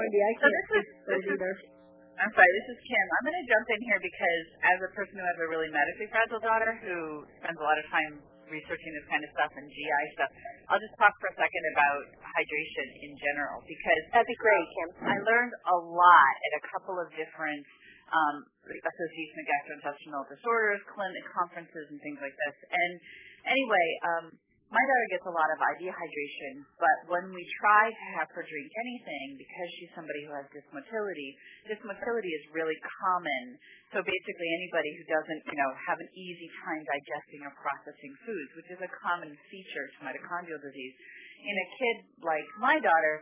I'm sorry, this is Kim. I'm going to jump in here because as a person who has a really medically fragile daughter who spends a lot of time researching this kind of stuff and GI stuff, I'll just talk for a second about hydration in general because that'd be great, Kim. I learned a lot at a couple of different Association of Gastrointestinal Disorders, clinic conferences, and things like this. And anyway, my daughter gets a lot of IV hydration, but when we try to have her drink anything, because she's somebody who has dysmotility is really common. So basically anybody who doesn't, have an easy time digesting or processing foods, which is a common feature to mitochondrial disease. In a kid like my daughter,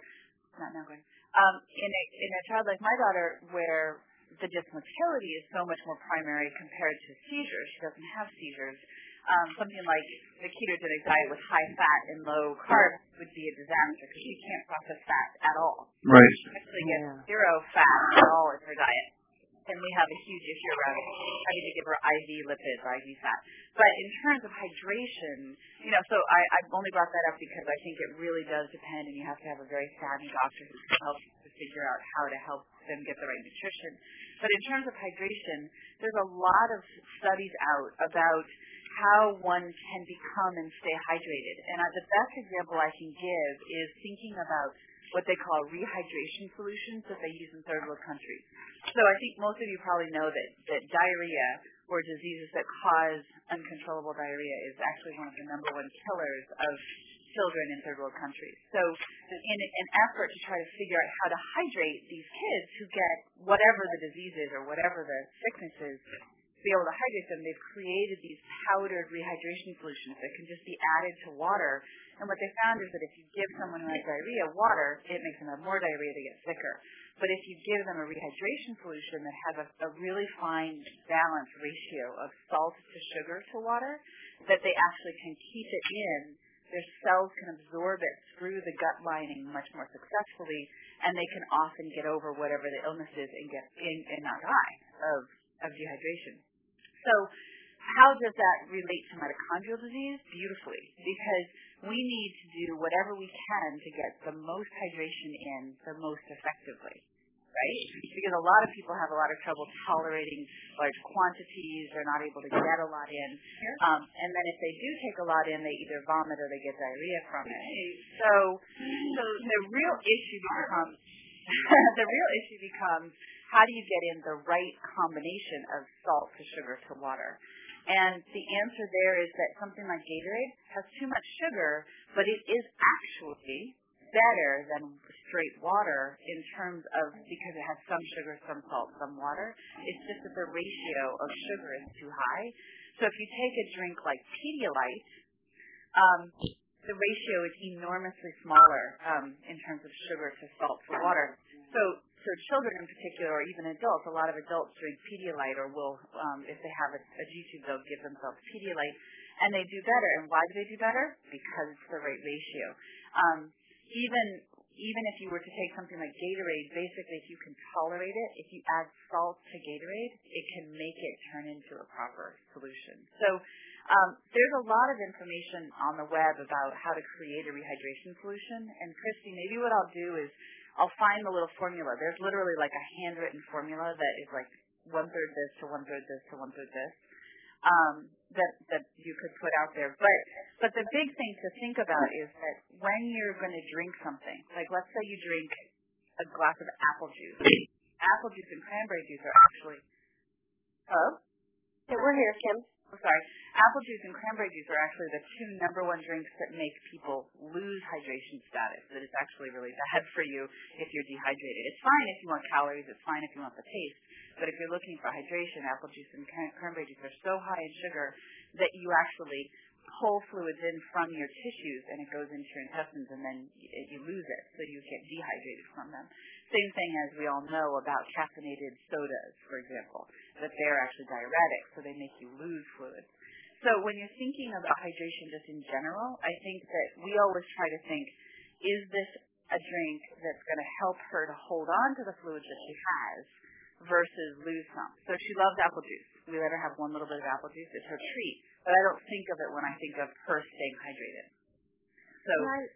in a child like my daughter where the dysmotility is so much more primary compared to seizures, she doesn't have seizures, something like the ketogenic diet with high fat and low carbs would be a disaster because she can't process fat at all. Right. She actually gets zero fat at all in her diet. And we have a huge issue around having to give her IV lipids, IV fat. But in terms of hydration, so I've only brought that up because I think it really does depend, and you have to have a very savvy doctor who can help to figure out how to help them get the right nutrition. But in terms of hydration, there's a lot of studies out about how one can become and stay hydrated. And the best example I can give is thinking about what they call rehydration solutions that they use in third world countries. So I think most of you probably know that diarrhea or diseases that cause uncontrollable diarrhea is actually one of the number one killers of children in third world countries. So in an effort to try to figure out how to hydrate these kids who get whatever the disease is or whatever the sickness is, to be able to hydrate them, they've created these powdered rehydration solutions that can just be added to water. And what they found is that if you give someone who has diarrhea water, it makes them have more diarrhea, they get sicker. But if you give them a rehydration solution that has a really fine balance ratio of salt to sugar to water, that they actually can keep it in, their cells can absorb it through the gut lining much more successfully, and they can often get over whatever the illness is and not die of dehydration. So how does that relate to mitochondrial disease? Beautifully, because we need to do whatever we can to get the most hydration in the most effectively, right? Because a lot of people have a lot of trouble tolerating large quantities. They're not able to get a lot in. And then if they do take a lot in, they either vomit or they get diarrhea from it. So the real issue becomes how do you get in the right combination of salt to sugar to water? And the answer there is that something like Gatorade has too much sugar, but it is actually better than straight water in terms of, because it has some sugar, some salt, some water. It's just that the ratio of sugar is too high. So if you take a drink like Pedialyte, the ratio is enormously smaller in terms of sugar to salt to water. So children in particular, or even adults, a lot of adults drink Pedialyte or will, if they have a G-tube, they'll give themselves Pedialyte, and they do better. And why do they do better? Because it's the right ratio. Even if you were to take something like Gatorade, basically if you can tolerate it, if you add salt to Gatorade, it can make it turn into a proper solution. So there's a lot of information on the web about how to create a rehydration solution. And Christy, maybe what I'll do is I'll find the little formula. There's literally like a handwritten formula that is like 1/3 this to 1/3 this to 1/3 this that you could put out there. But the big thing to think about is that when you're going to drink something, like let's say you drink a glass of apple juice. Apple juice and cranberry juice are actually... Hello? Yeah, we're here, Kim. I'm sorry. Apple juice and cranberry juice are actually the two #1 drinks that make people lose hydration status. That it's actually really bad for you if you're dehydrated. It's fine if you want calories. It's fine if you want the taste. But if you're looking for hydration, apple juice and cranberry juice are so high in sugar that you actually pull fluids in from your tissues and it goes into your intestines and then you lose it. So you get dehydrated from them. Same thing as we all know about caffeinated sodas, for example, that they're actually diuretics, so they make you lose fluids. So when you're thinking about hydration just in general, I think that we always try to think, is this a drink that's going to help her to hold on to the fluids that she has versus lose some? So she loves apple juice. We let her have one little bit of apple juice. It's her treat. But I don't think of it when I think of her staying hydrated. So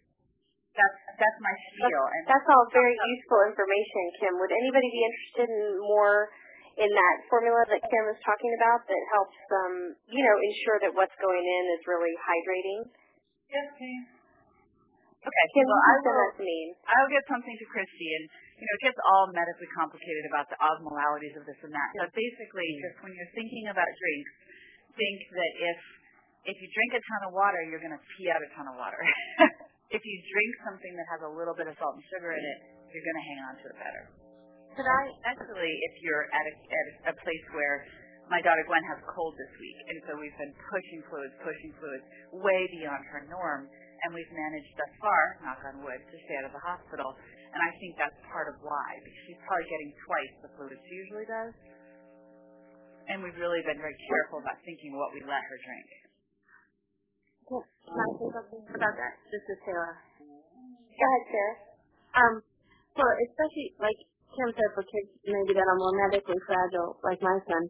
that's my spiel. And that's all very useful information, Kim. Would anybody be interested in more in that formula that Kim was talking about that helps ensure that what's going in is really hydrating? Yes, Kim. Okay, Kim, I'll get something to Christy, and it gets all medically complicated about the osmolalities of this and that. But basically, just when you're thinking about drinks, think that if you drink a ton of water, you're going to pee out a ton of water. If you drink something that has a little bit of salt and sugar in it, you're going to hang on to it better. Especially if you're at a place where my daughter Gwen has cold this week, and so we've been pushing fluids way beyond her norm, and we've managed thus far, knock on wood, to stay out of the hospital. And I think that's part of why, because she's probably getting twice the fluids she usually does. And we've really been very careful about thinking what we let her drink. Can I say something about that? This is Sarah. Go ahead, Sarah. So especially, like Kim said, for kids maybe that are more medically fragile, like my son,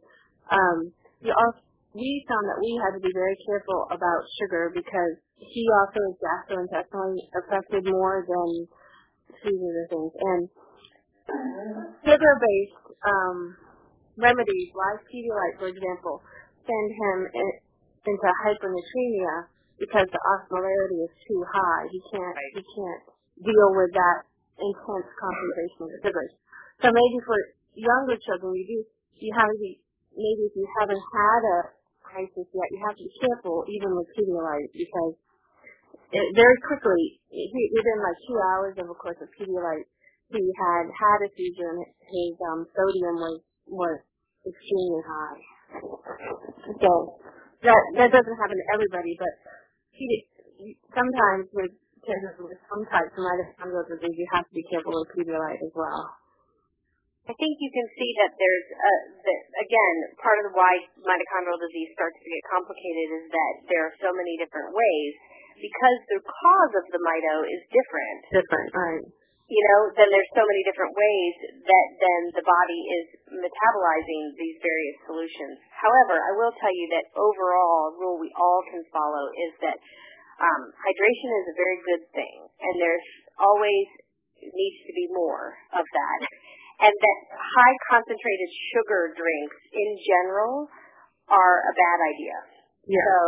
we found that we had to be very careful about sugar because he also is gastrointestinally affected more than these other things. And sugar-based remedies, like Pedialyte, for example, send him into hypernatremia because the osmolarity is too high. He can't deal with that intense concentration of sugars. So maybe for younger children, you have to be, maybe if you haven't had a crisis yet, you have to be careful even with Pedialyte because very quickly, within like 2 hours of a course of Pedialyte, he had a seizure and his sodium was extremely high. So that doesn't happen to everybody, but sometimes with some types of mitochondrial disease, you have to be careful with Pedialyte as well. I think you can see that there's, again, part of why mitochondrial disease starts to get complicated is that there are so many different ways because the cause of the mito is different. Different, right. You know, then there's so many different ways that then the body is metabolizing these various solutions. However, I will tell you that overall, a rule we all can follow is that hydration is a very good thing, and there's always needs to be more of that. And that high concentrated sugar drinks in general are a bad idea. Yeah. So,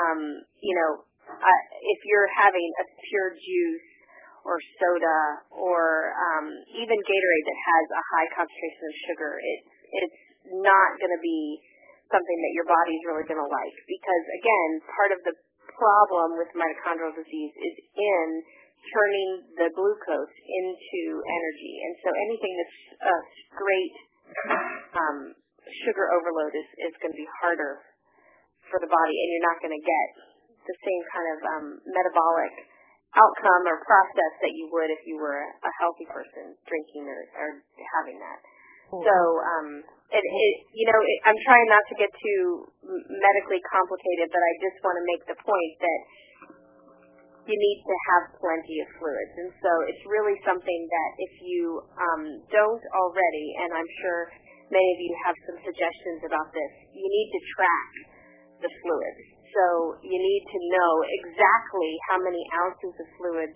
if you're having a pure juice or soda or even Gatorade that has a high concentration of sugar, it's not going to be something that your body's really going to like because, again, part of the problem with mitochondrial disease is in turning the glucose into energy. And so anything that's straight sugar overload is going to be harder for the body, and you're not going to get the same kind of metabolic outcome or process that you would if you were a healthy person drinking or having that. Cool. So, I'm trying not to get too medically complicated, but I just want to make the point that you need to have plenty of fluids. And so it's really something that if you don't already, and I'm sure many of you have some suggestions about this, you need to track the fluids. So you need to know exactly how many ounces of fluids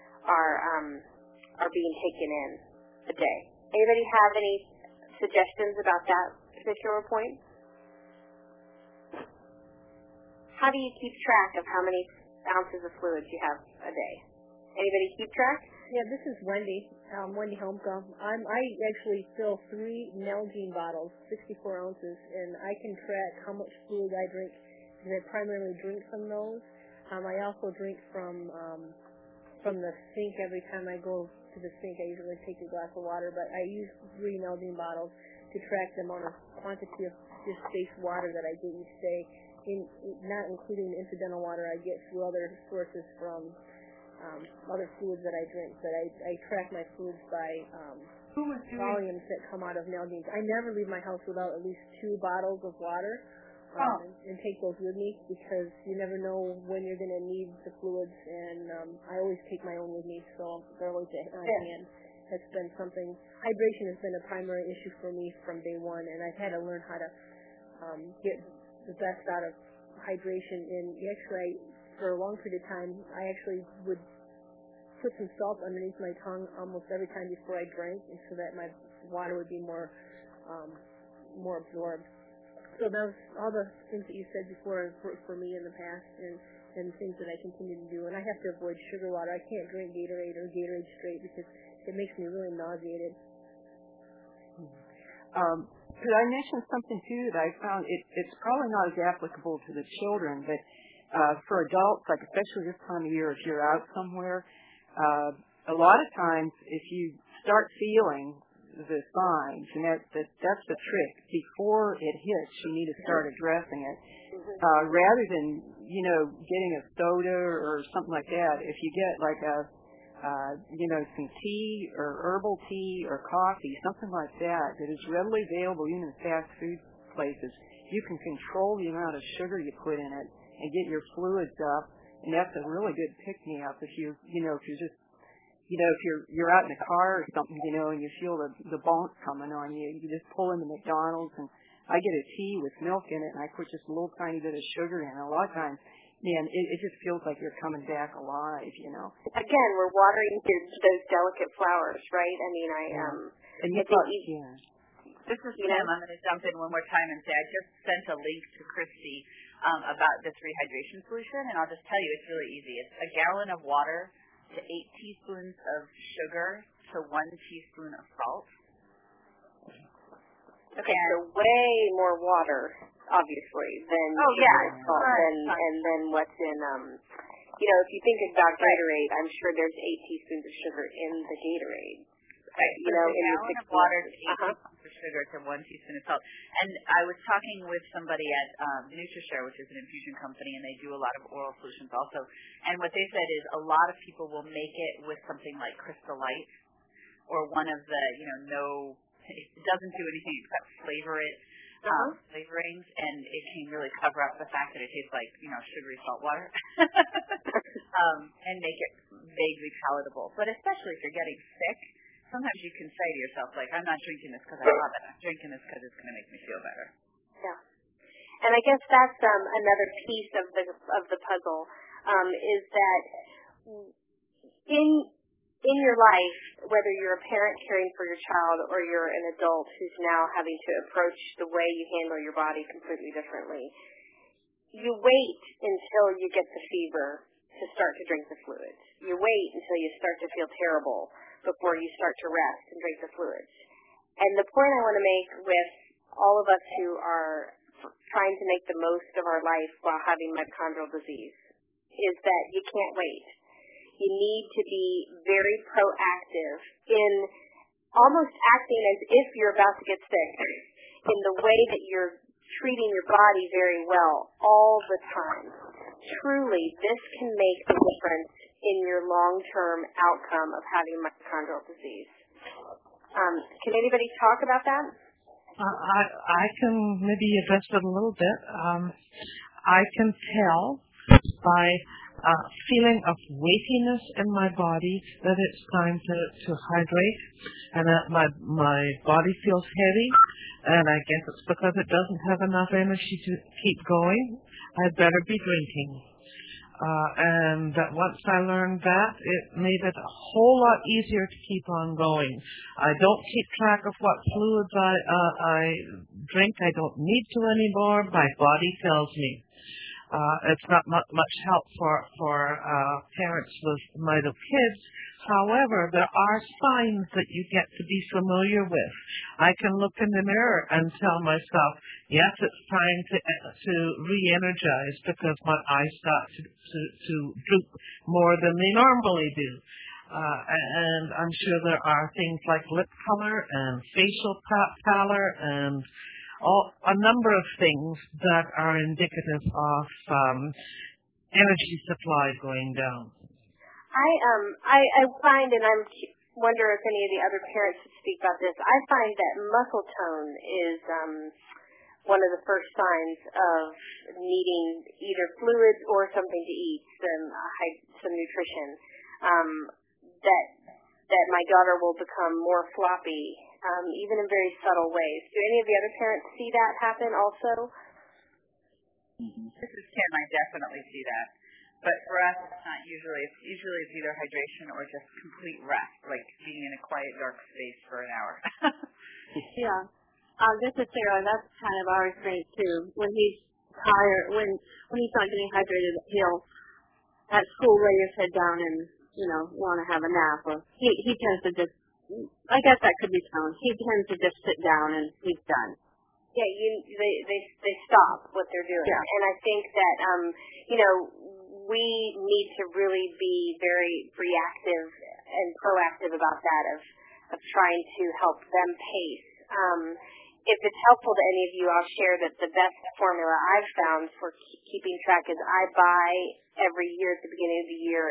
are being taken in a day. Anybody have any suggestions about that particular point? How do you keep track of how many ounces of fluids you have a day? Anybody keep track? Yeah, this is Wendy, Wendy Homka. I actually fill 3 Nalgene bottles, 64 ounces, and I can track how much fluid I drink because I primarily drink from those. I also drink from the sink every time I go to the sink. I usually take a glass of water, but I use 3 Nalgene bottles to track the amount of quantity of just base water that I get each day, not including the incidental water I get through other sources from other fluids that I drink. But I track my fluids by volumes that come out of Nalgene. I never leave my house without at least 2 bottles of water. And take those with me because you never know when you're going to need the fluids, and I always take my own with me, so they're always at hand. That's been something. Hydration has been a primary issue for me from day one, and I've had to learn how to get the best out of hydration. And actually, for a long period of time, I actually would put some salt underneath my tongue almost every time before I drank, and so that my water would be more absorbed. So those all the things that you said before have worked for me in the past, and things that I continue to do. And I have to avoid sugar water. I can't drink Gatorade or Gatorade straight because it makes me really nauseated. Could I mention something too that I found it's probably not as applicable to the children, but for adults, like especially this time of year, if you're out somewhere, a lot of times if you start feeling the signs, and that's the trick. Before it hits, you need to start addressing it. Rather than, getting a soda or something like that, if you get like some tea or herbal tea or coffee, something like that is readily available even in fast food places, you can control the amount of sugar you put in it and get your fluids up, and that's a really good pick-me-up if you're just if you're out in a car or something, and you feel the bonk coming on you, you just pull into McDonald's, and I get a tea with milk in it, and I put just a little tiny bit of sugar in it. A lot of times, man, it just feels like you're coming back alive, Again, we're watering those delicate flowers, right? I mean, This is Kim. I'm going to jump in one more time and say I just sent a link to Christy about this rehydration solution, and I'll just tell you it's really easy. It's a gallon of water to 8 teaspoons of sugar to 1 teaspoon of salt. Okay, so way more water, obviously, than salt, and then what's in if you think about Gatorade, I'm sure there's 8 teaspoons of sugar in the Gatorade. Right. In a the gallon of water to 8 teaspoons of sugar to 1 teaspoon of salt. And I was talking with somebody at NutriShare, which is an infusion company, and they do a lot of oral solutions also. And what they said is a lot of people will make it with something like Crystal Light or one of the, it doesn't do anything except flavor it. Flavorings, and it can really cover up the fact that it tastes like, sugary salt water, and make it vaguely palatable. But especially if you're getting sick, sometimes you can say to yourself, I'm not drinking this because I love it. I'm drinking this because it's going to make me feel better. Yeah. And I guess that's another piece of the puzzle, is that in your life, whether you're a parent caring for your child or you're an adult who's now having to approach the way you handle your body completely differently, you wait until you get the fever to start to drink the fluids. You wait until you start to feel terrible before you start to rest and drink the fluids. And the point I want to make with all of us who are trying to make the most of our life while having mitochondrial disease is that you can't wait. You need to be very proactive in almost acting as if you're about to get sick, in the way that you're treating your body very well all the time. Truly, this can make a difference in your long-term outcome of having mitochondrial disease. Can anybody talk about that? I can maybe address it a little bit. I can tell by feeling of weightiness in my body that it's time to hydrate, and that my body feels heavy, and I guess it's because it doesn't have enough energy to keep going. I'd better be drinking. And that once I learned that, it made it a whole lot easier to keep on going. I don't keep track of what fluids I drink. I don't need to anymore. My body tells me. It's not much help for parents with mito kids. However, there are signs that you get to be familiar with. I can look in the mirror and tell myself, yes, it's time to re-energize because my eyes start to droop more than they normally do. And I'm sure there are things like lip color and facial pallor and a number of things that are indicative of energy supply going down. I find, and I wonder if any of the other parents would speak about this, I find that muscle tone is one of the first signs of needing either fluids or something to eat, some nutrition. That my daughter will become more floppy, even in very subtle ways. Do any of the other parents see that happen also? This is Kim. I definitely see that. But for us, it's not usually. Usually it's either hydration or just complete rest, like being in a quiet, dark space for an hour. Yeah. This is Sarah. That's kind of our experience too. When he's tired, when he's not getting hydrated, he'll at school lay his head down and want to have a nap. Or he tends to just. I guess that could be tone. He tends to just sit down and he's done. Yeah, they stop what they're doing. Yeah. And I think that we need to really be very reactive and proactive about that of trying to help them pace. If it's helpful to any of you, I'll share that the best formula I've found for keeping track is I buy every year at the beginning of the year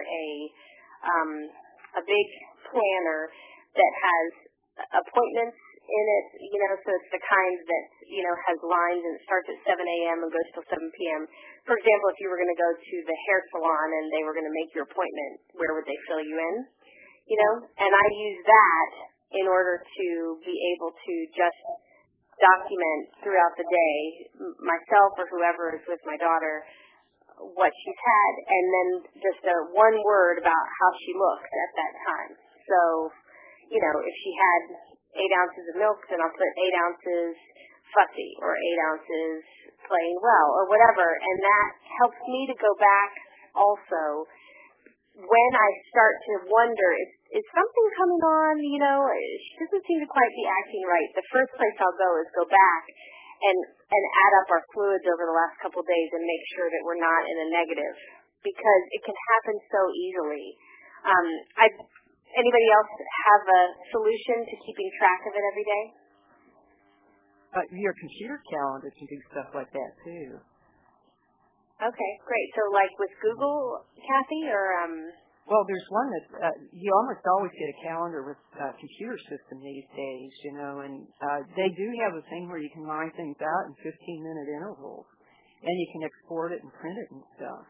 a big planner that has appointments in it, so it's the kind that, has lines and it starts at 7 a.m. and goes till 7 p.m. For example, if you were going to go to the hair salon and they were going to make your appointment, where would they fill you in? And I use that in order to be able to just document throughout the day, myself or whoever is with my daughter, what she's had, and then just one word about how she looked at that time. So, if she had 8 ounces of milk, then I'll put 8 ounces fussy or 8 ounces playing well or whatever. And that helps me to go back also when I start to wonder, is something coming on? She doesn't seem to quite be acting right. The first place I'll go is go back and add up our fluids over the last couple of days and make sure that we're not in a negative because it can happen so easily. Anybody else have a solution to keeping track of it every day? Your computer calendar can do stuff like that too. Okay, great. So like with Google, Kathy, or Well, there's one that you almost always get a calendar with a computer system these days, and they do have a thing where you can line things out in 15-minute intervals, and you can export it and print it and stuff.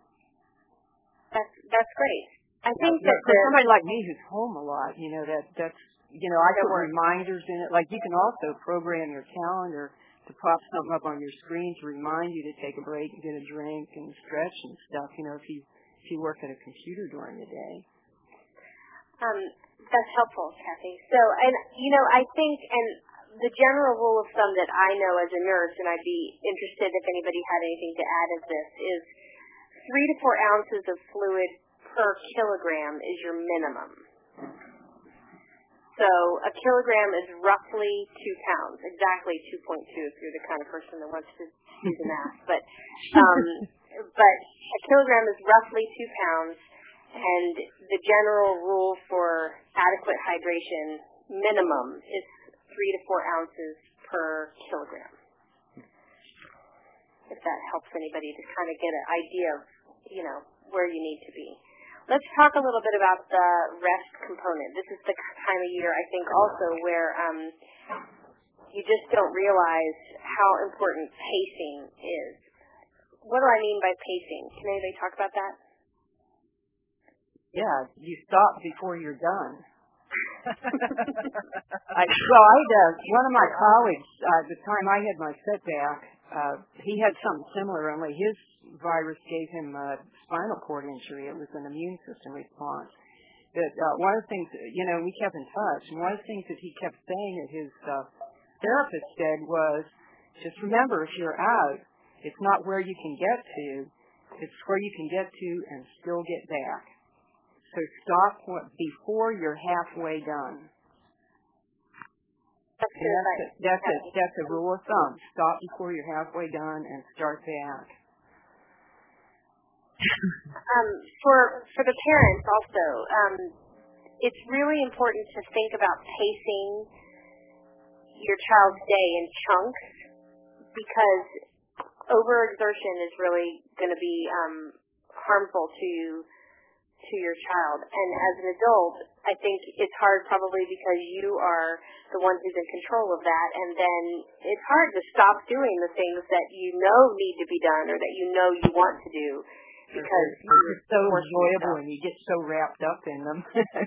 That's great. I think that for somebody like me who's home a lot, that's I put reminders in it. Like you can also program your calendar to pop something up on your screen to remind you to take a break and get a drink and stretch and stuff. If you work at a computer during the day. That's helpful, Kathy. So, and I think, and the general rule of thumb that I know as a nurse, and I'd be interested if anybody had anything to add of this, is 3 to 4 ounces of fluid per kilogram is your minimum. So a kilogram is roughly 2 pounds, exactly 2.2 if you're the kind of person that wants to do the math. But a kilogram is roughly 2 pounds, and the general rule for adequate hydration minimum is 3 to 4 ounces per kilogram. If that helps anybody to kind of get an idea of, where you need to be. Let's talk a little bit about the rest component. This is the time of year, I think, also where you just don't realize how important pacing is. What do I mean by pacing? Can anybody talk about that? Yeah, you stop before you're done. One of my colleagues, the time I had my setback, he had something similar, only his virus gave him a spinal cord injury. It was an immune system response. But one of the things, we kept in touch, and one of the things that he kept saying that his therapist said was, just remember, if you're out, it's not where you can get to, it's where you can get to and still get back. So stop before you're halfway done. That's a rule of thumb. Stop before you're halfway done and start back. For the parents also, it's really important to think about pacing your child's day in chunks, because overexertion is really going to be harmful to your child. And as an adult, I think it's hard probably because you are the one who's in control of that, and then it's hard to stop doing the things that need to be done or that you want to do, because it's so enjoyable and you get so wrapped up in them.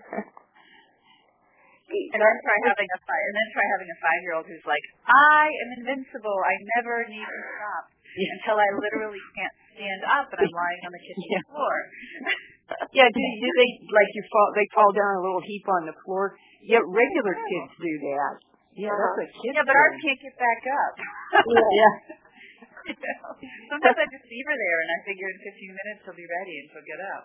And then try having a 5-year-old who's like, I am invincible. I never need to stop until I literally can't stand up and I'm lying on the kitchen floor. Yeah, do they they fall down a little heap on the floor? Yeah, regular kids do that. Yeah, that's a kid. Yeah, but ours can't get back up. Yeah. Sometimes I just leave her there and I figure in 15 minutes she'll be ready and she'll get up.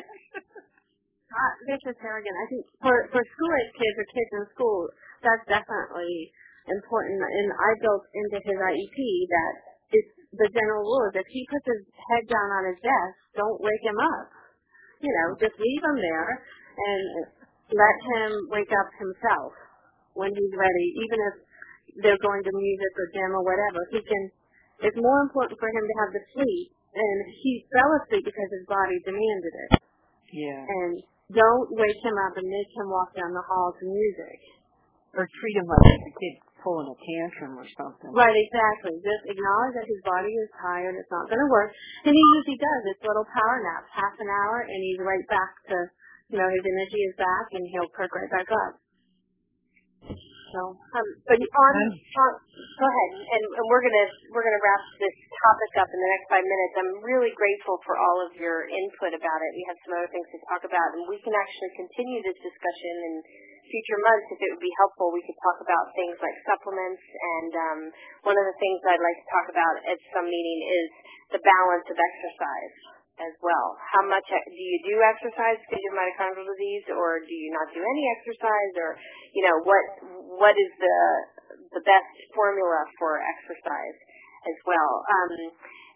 This is Harrigan. I think for school-age kids or kids in school, that's definitely important. And I built into his IEP that it's the general rule is if he puts his head down on his desk, don't wake him up. Just leave him there and let him wake up himself when he's ready, even if they're going to music or gym or whatever. It's more important for him to have the sleep, and he fell asleep because his body demanded it. Yeah. And don't wake him up and make him walk down the hall to music. Or treat him like he's a kid pulling a tantrum or something. Right, exactly. Just acknowledge that his body is tired, it's not going to work. And he usually does. It's little power naps, half an hour, and he's right back to, his energy is back, and he'll perk right back up. So, but go ahead, and we're gonna wrap this topic up in the next 5 minutes. I'm really grateful for all of your input about it. We have some other things to talk about, and we can actually continue this discussion in future months if it would be helpful. We could talk about things like supplements, and one of the things I'd like to talk about at some meeting is the balance of exercise as well. How much do you do exercise because you have mitochondrial disease, or do you not do any exercise, or what is the best formula for exercise as well?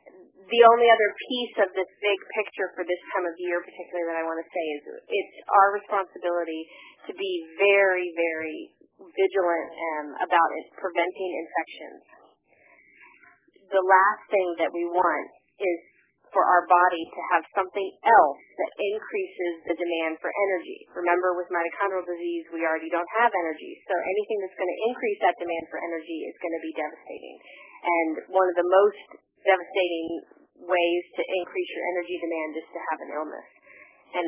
the only other piece of this big picture for this time of year, particularly, that I want to say is it's our responsibility to be very, very vigilant about preventing infections. The last thing that we want is for our body to have something else that increases the demand for energy. Remember, with mitochondrial disease, we already don't have energy, so anything that's going to increase that demand for energy is going to be devastating. And one of the most devastating ways to increase your energy demand is to have an illness. And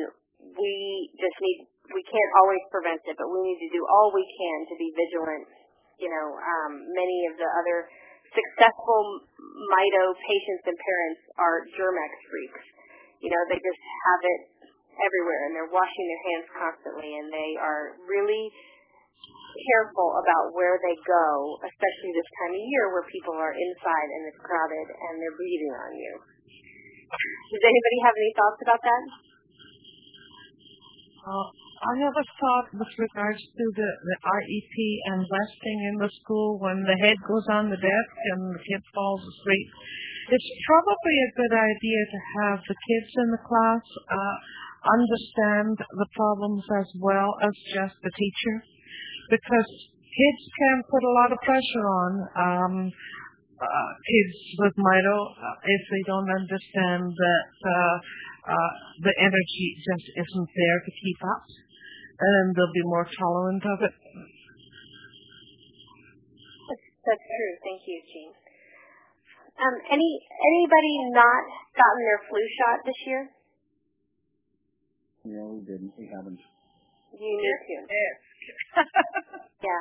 we can't always prevent it, but we need to do all we can to be vigilant. Many of the other successful mito patients and parents are Germ-X freaks. They just have it everywhere, and they're washing their hands constantly, and they are really careful about where they go, especially this time of year where people are inside and it's crowded and they're breathing on you. Does anybody have any thoughts about that? I have a thought with regards to the REP and resting in the school when the head goes on the desk and the kid falls asleep. It's probably a good idea to have the kids in the class understand the problems as well as just the teacher, because kids can put a lot of pressure on kids with mito if they don't understand that the energy just isn't there to keep up, and they'll be more tolerant of it. That's true. Thank you, Jean. Anybody not gotten their flu shot this year? No, we didn't. We haven't. You need to. Yeah.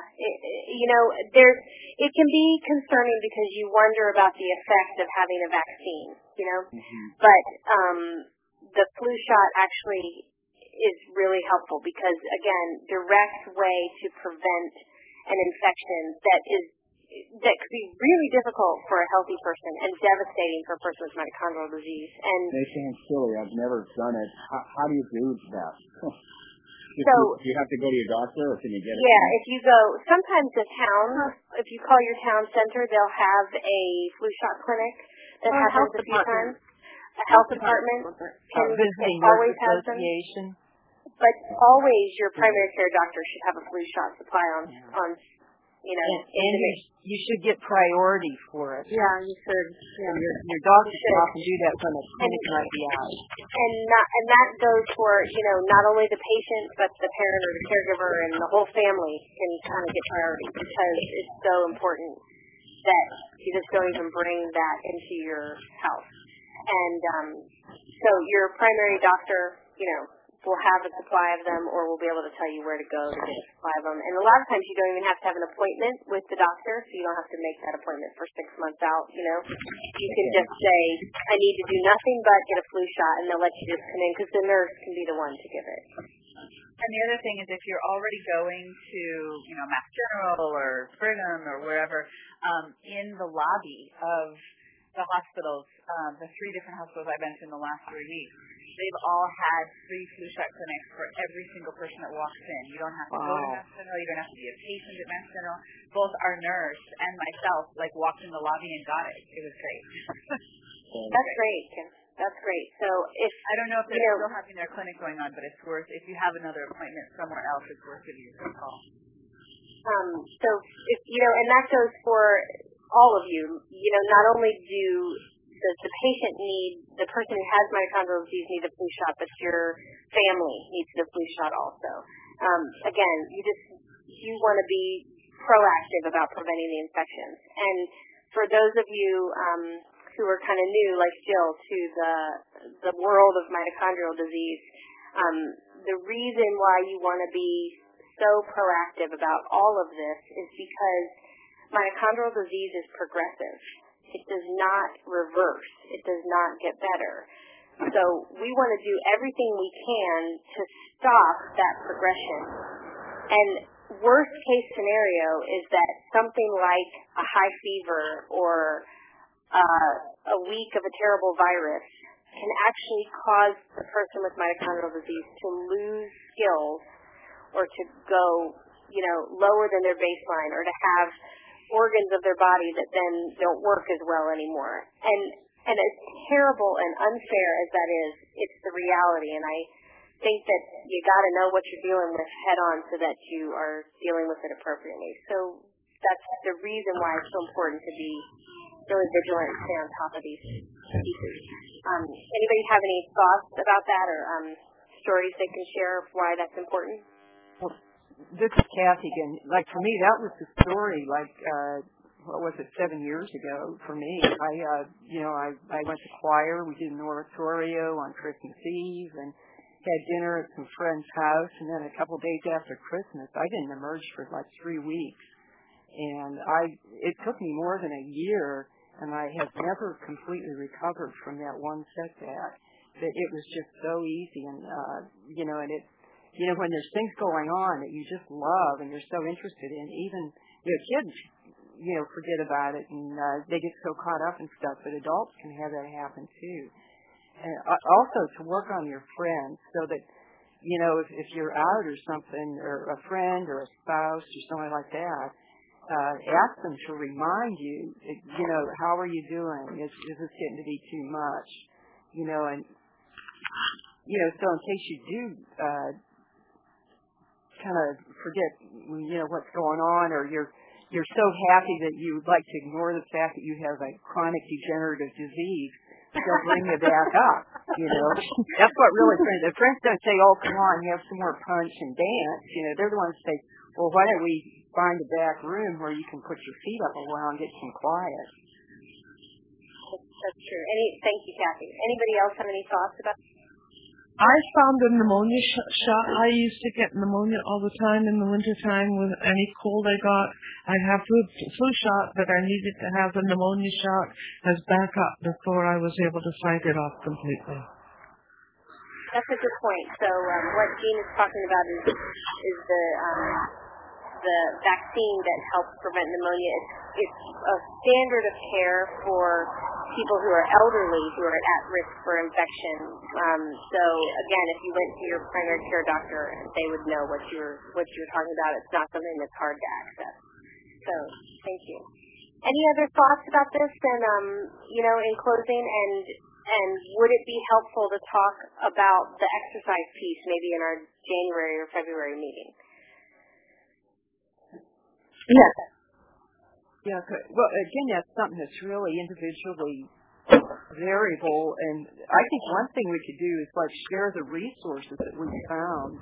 It can be concerning because you wonder about the effect of having a vaccine, Mm-hmm. But the flu shot actually is really helpful because, again, direct way to prevent an infection that could be really difficult for a healthy person and devastating for a person with mitochondrial disease. And they sound silly. I've never done it. How do you do that? Do you have to go to your doctor, or can you get it? Yeah, if you go, sometimes the town, if you call your town center, they'll have a flu shot clinic that happens a few times. A health department visiting always has them. Association. But always your primary care doctor should have a flu shot supply on and you should get priority for it. Yeah, you should. Yeah. Your doctor should often do that when a clinic might be out. And that goes for, not only the patient, but the parent or the caregiver and the whole family can kind of get priority because it's so important that you just don't even bring that into your house. And so your primary doctor, will have a supply of them or will be able to tell you where to go to get a supply of them. And a lot of times you don't even have to have an appointment with the doctor, so you don't have to make that appointment for 6 months out, You can just say, I need to do nothing but get a flu shot, and they'll let you just come in because the nurse can be the one to give it. And the other thing is if you're already going to, Mass General or Brigham or wherever, in the lobby of the hospitals, the 3 different hospitals I've been to in the last 3 weeks, they've all had free flu shot clinics for every single person that walks in. You don't have to go to Mass General. You don't have to be a patient at Mass General. Both our nurse and myself, walked in the lobby and got it. It was great. That's great, Kim. That's great. So I don't know if they're still having their clinic going on, but it's worth, if you have another appointment somewhere else, it's worth giving you a call. So if and that goes for all of you. Not only does the patient need, the person who has mitochondrial disease need a flu shot, but your family needs the flu shot also. Again, you want to be proactive about preventing the infections. And for those of you who are kind of new, like Jill, to the world of mitochondrial disease, the reason why you want to be so proactive about all of this is because mitochondrial disease is progressive. It does not reverse. It does not get better. So we want to do everything we can to stop that progression. And worst case scenario is that something like a high fever or a week of a terrible virus can actually cause the person with mitochondrial disease to lose skills or to go, lower than their baseline or to have organs of their body that then don't work as well anymore. And And as terrible and unfair as that is, it's the reality. And I think that you got to know what you're dealing with head on so that you are dealing with it appropriately. So that's the reason why it's so important to be really vigilant and stay on top of these pieces. Anybody have any thoughts about that or stories they can share of why that's important? Well, this is Kathy again. Like for me, that was the story. Like what was it, 7 years ago for me? I went to choir. We did an oratorio on Christmas Eve and had dinner at some friend's house. And then a couple of days after Christmas, I didn't emerge for like 3 weeks. And it took me more than a year, and I have never completely recovered from that one setback. That it was just so easy, and and it, when there's things going on that you just love and you're so interested in, even kids, forget about it and they get so caught up in stuff. But adults can have that happen too. And also to work on your friends, so that if you're out or something, or a friend or a spouse or something like that. Ask them to remind you, how are you doing? Is this getting to be too much? And, so in case you do kind of forget, what's going on, or you're so happy that you would like to ignore the fact that you have a chronic degenerative disease, they'll bring you back up, That's what really friends don't say, oh, come on, you have some more punch and dance. They're the ones who say, well, why don't we find a back room where you can put your feet up a while and get some quiet. That's true. Thank you, Kathy. Anybody else have any thoughts about that? I found a pneumonia shot. I used to get pneumonia all the time in the wintertime with any cold I got. I'd have flu shot, but I needed to have the pneumonia shot as backup before I was able to fight it off completely. That's a good point. So what Jean is talking about is the vaccine that helps prevent pneumonia. It's a standard of care for people who are elderly who are at risk for infection. So again, if you went to your primary care doctor, they would know what you're talking about. It's not something that's hard to access. So thank you. Any other thoughts about this? And in closing, and would it be helpful to talk about the exercise piece maybe in our January or February meeting? Yes. Yeah. Well, again, that's something that's really individually variable, and I think one thing we could do is share the resources that we found.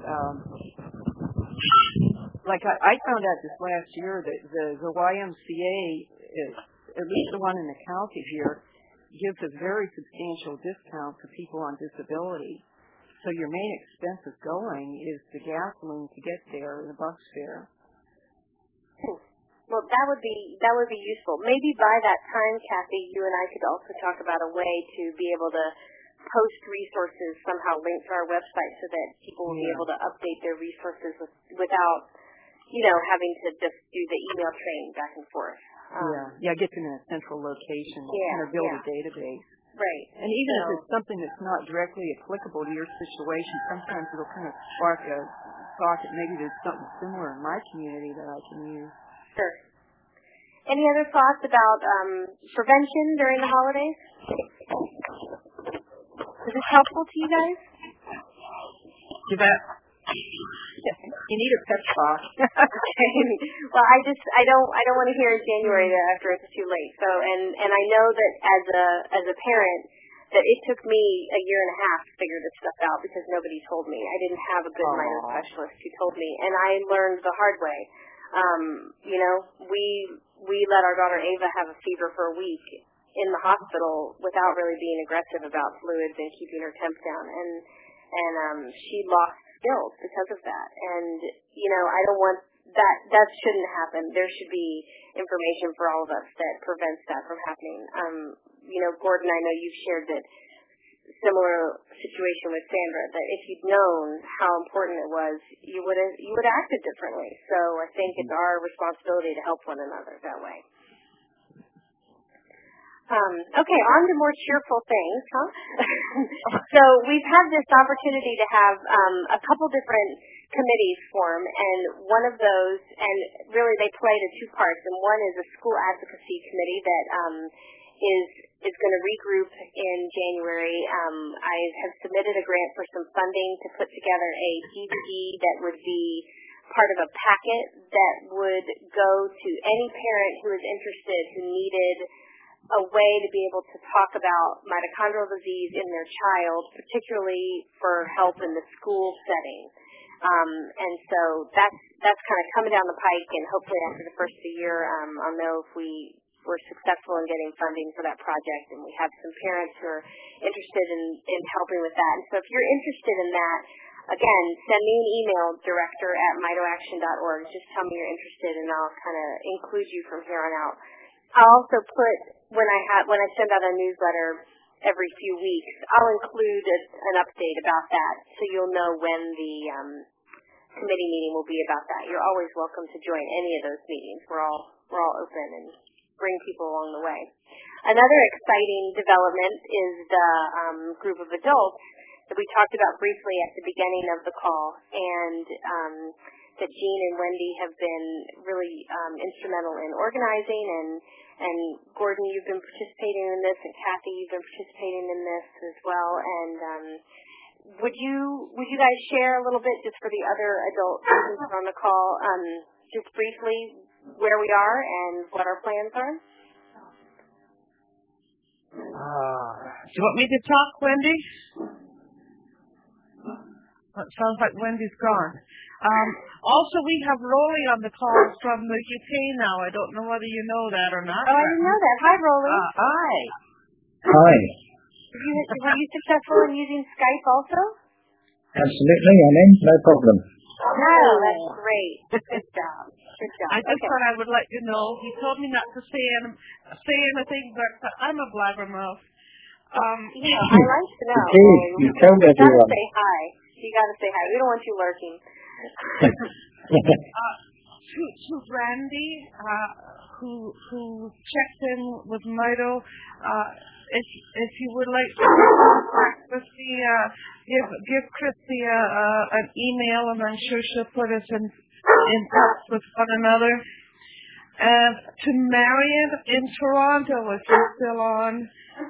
I found out this last year that the YMCA, at least the one in the county here, gives a very substantial discount to people on disability. So your main expense of going is the gasoline to get there and the bus fare. Well, that would be useful. Maybe by that time, Kathy, you and I could also talk about a way to be able to post resources somehow linked to our website so that people will be able to update their resources without, having to just do the email train back and forth. Get them in a central location and build a database. Right. And even if it's something that's not directly applicable to your situation, sometimes it'll kind of spark a thought that maybe there's something similar in my community that I can use. Sure. Any other thoughts about prevention during the holidays? Is this helpful to you guys? You bet. You need a pep talk. Okay. Well, I don't want to hear in January that after it's too late. So, and I know that as a parent, that it took me a year and a half to figure this stuff out because nobody told me. I didn't have a good minor specialist who told me, and I learned the hard way. We let our daughter Ava have a fever for a week in the hospital without really being aggressive about fluids and keeping her temp down, and she lost skills because of that. And I don't want that shouldn't happen. There should be information for all of us that prevents that from happening. Gordon, I know you've shared that similar situation with Sandra, that if you'd known how important it was, you would have acted differently. So I think it's our responsibility to help one another that way. Okay, on to more cheerful things, huh? So we've had this opportunity to have a couple different committees form, and one of those, and really they play the two parts, and one is a school advocacy committee that is going to regroup in January. I have submitted a grant for some funding to put together a DVD that would be part of a packet that would go to any parent who is interested, who needed a way to be able to talk about mitochondrial disease in their child, particularly for help in the school setting. And so that's kind of coming down the pike, and hopefully after the first of the year, I'll know if we're successful in getting funding for that project, and we have some parents who are interested in helping with that. And so if you're interested in that, again, send me an email, director@mitoaction.org. Just tell me you're interested, and I'll kind of include you from here on out. I'll also put, when I send out a newsletter every few weeks, I'll include an update about that, so you'll know when the committee meeting will be about that. You're always welcome to join any of those meetings. We're all open and bring people along the way. Another exciting development is the group of adults that we talked about briefly at the beginning of the call, and that Jean and Wendy have been really instrumental in organizing, and Gordon, you've been participating in this, and Kathy, you've been participating in this as well. And would you guys share a little bit, just for the other adults who are on the call, just briefly where we are and what our plans are? Do you want me to talk, Wendy? It sounds like Wendy's gone. Also, we have Rolly on the call from the UK now. I don't know whether you know that or not. Oh, I didn't know that. Hi, Rolly. Hi. Hi. Were you successful in using Skype also? Absolutely, I'm in. No problem. Oh, that's great. Good job. Good job. I just thought I would let you know. He told me not to say anything, but I'm a blabbermouth. I like to know. You told everyone. You gotta say hi. You gotta say hi. We don't want you lurking. To Randy, who checked in with Mito, if you would like to contact Christy, give Christy an email, and I'm sure she'll put us in touch with one another. And to Marion in Toronto, if you're still on,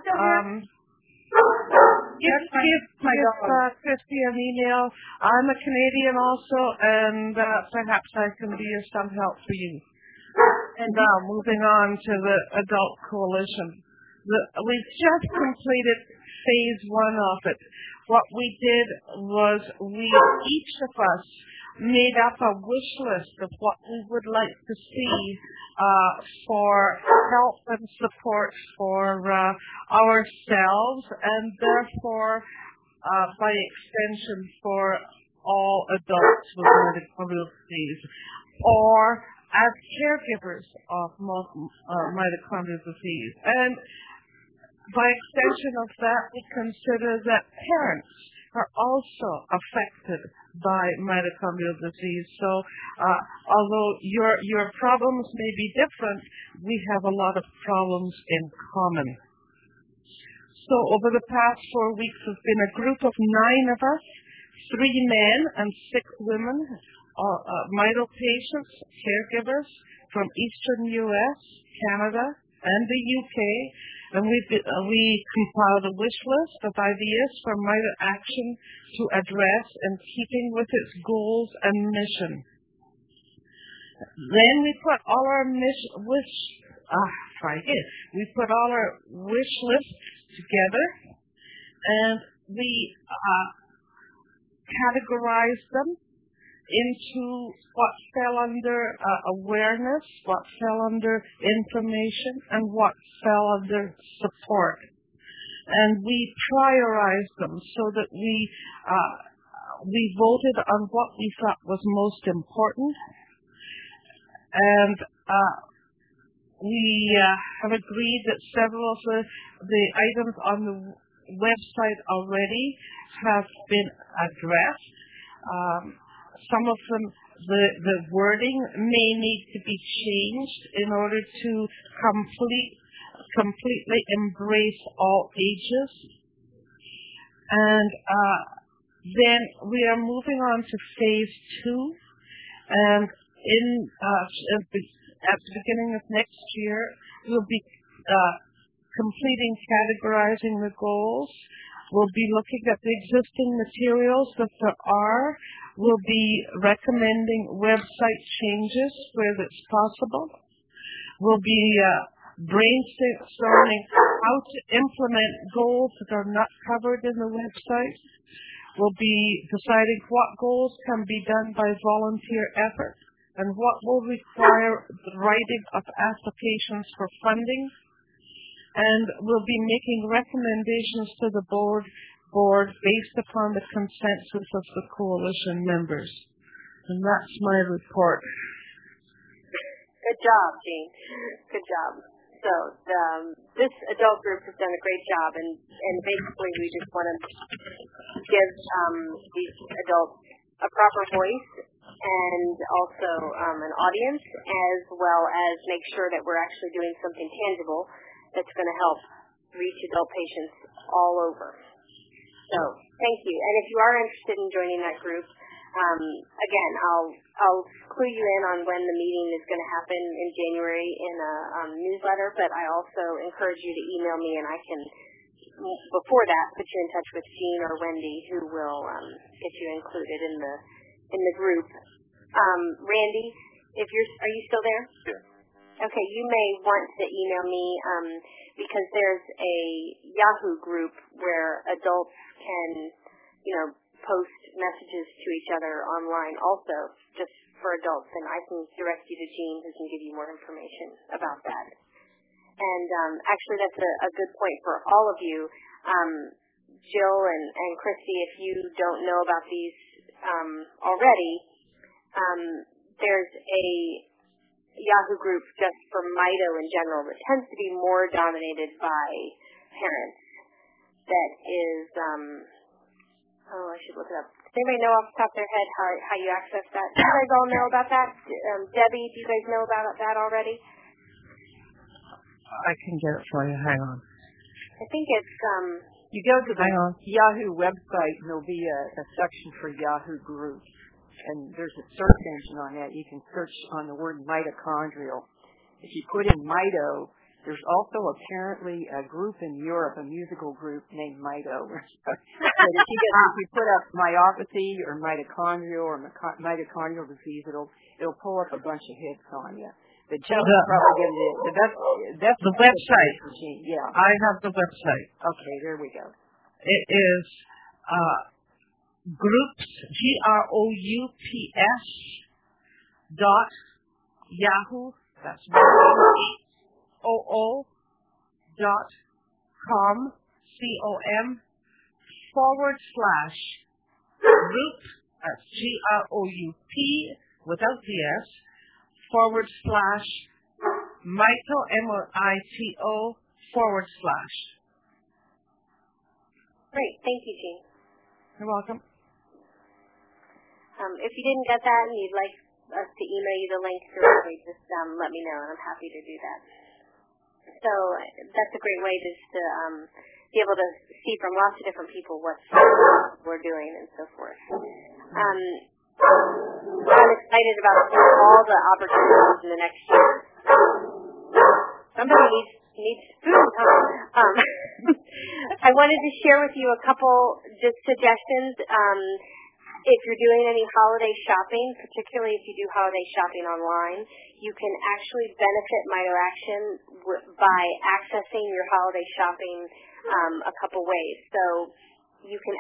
give Christy an email. I'm a Canadian also, and perhaps I can be of some help for you. And now, moving on to the Adult Coalition. We've just completed phase 1 of it. What we did was each of us made up a wish list of what we would like to see for help and support for ourselves, and therefore, by extension, for all adults with mitochondrial disease, or as caregivers of mitochondrial disease. And by extension of that, we consider that parents are also affected by mitochondrial disease. So although your problems may be different, we have a lot of problems in common. So over the past 4 weeks, there's been a group of 9 of us, 3 men and 6 women, mito patients, caregivers from Eastern U.S., Canada, and the UK, and we compiled a wish list of ideas for Mito Action to address in keeping with its goals and mission. Then we put all our we put all our wish lists together, and we categorized them into what fell under awareness, what fell under information, and what fell under support. And we prioritized them so that we voted on what we thought was most important. And we have agreed that several of the items on the website already have been addressed. Some of them, the wording may need to be changed in order to completely embrace all ages. And then we are moving on to phase 2. And at the beginning of next year, we'll be completing categorizing the goals. We'll be looking at the existing materials that there are. We'll be recommending website changes where that's possible. We'll be brainstorming how to implement goals that are not covered in the website. We'll be deciding what goals can be done by volunteer effort and what will require the writing of applications for funding. And we'll be making recommendations to the board based upon the consensus of the coalition members. And that's my report. Good job, Jean. Good job. So this adult group has done a great job, and basically we just want to give these adults a proper voice and also an audience, as well as make sure that we're actually doing something tangible that's going to help reach adult patients all over. So thank you. And if you are interested in joining that group, again, I'll clue you in on when the meeting is going to happen in January in a newsletter, but I also encourage you to email me, and I can, before that, put you in touch with Jean or Wendy, who will get you included in the group. Randy, are you still there? Yeah. Okay, you may want to email me because there's a Yahoo group where adults can, post messages to each other online also, just for adults, and I can direct you to Jean, who can give you more information about that. And actually, that's a good point for all of you. Jill and Christy, if you don't know about these already, there's a Yahoo group just for MIDO in general that tends to be more dominated by parents. That is, I should look it up. Does anybody know off the top of their head how you access that? Do you guys all know about that? Debbie, do you guys know about that already? I can get it for you. Hang on. I think it's you go to the Yahoo website and there'll be a section for Yahoo groups, and there's a search engine on that. You can search on the word mitochondrial. If you put in MIDO, there's also apparently a group in Europe, a musical group named MIDO. But if you put up myopathy or mitochondrial or mitochondrial disease, it'll pull up a bunch of hits on you. The website. Yeah. I have the website. Okay, there we go. It is groups, GROUPS .yahoo. That's OO.com, COM, /group, that's GROUP, without the S, /MITO, MITO, /. Great, thank you, Jean. You're welcome. If you didn't get that and you'd like us to email you the link directly, just let me know, and I'm happy to do that. So that's a great way just to be able to see from lots of different people what we're doing and so forth. I'm excited about all the opportunities in the next year. Somebody needs food, huh? I wanted to share with you a couple just suggestions. If you're doing any holiday shopping, particularly if you do holiday shopping online, you can actually benefit Mito Action by accessing your holiday shopping a couple ways. So you can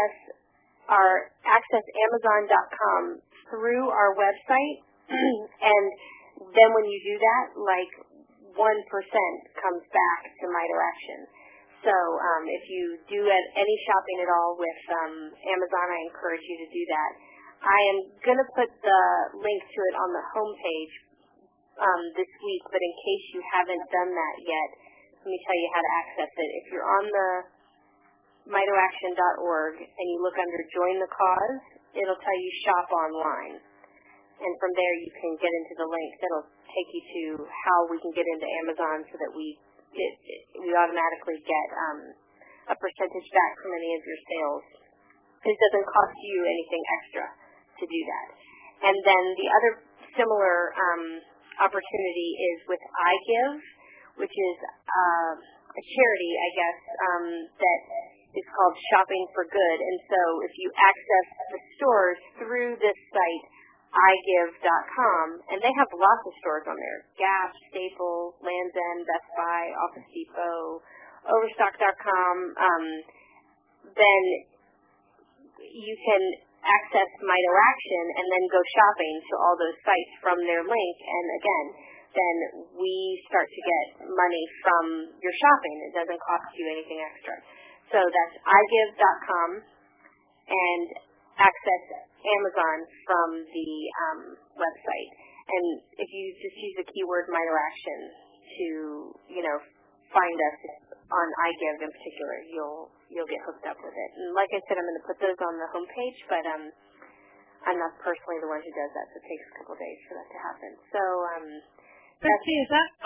access Amazon.com through our website, and then when you do that, like 1% comes back to Mito Action. So if you do any shopping at all with Amazon, I encourage you to do that. I am going to put the link to it on the homepage this week, but in case you haven't done that yet, let me tell you how to access it. If you're on the mitoaction.org and you look under Join the Cause, it'll tell you Shop Online. And from there you can get into the link that'll take you to how we can get into Amazon so that we automatically get a percentage back from any of your sales. It doesn't cost you anything extra to do that. And then the other similar opportunity is with iGive, which is charity, I guess, that is called Shopping for Good. And so if you access the stores through this site, iGive.com, and they have lots of stores on there: Gap, Staples, Land's End, Best Buy, Office Depot, Overstock.com. Then you can access Mito Action and then go shopping to all those sites from their link. And again, then we start to get money from your shopping. It doesn't cost you anything extra. So that's iGive.com, and access Amazon from the website. And if you just use the keyword Mito Action to, find us on iGive in particular, you'll get hooked up with it. And like I said, I'm going to put those on the homepage, but I'm not personally the one who does that, so it takes a couple of days for that to happen. So Christy, is that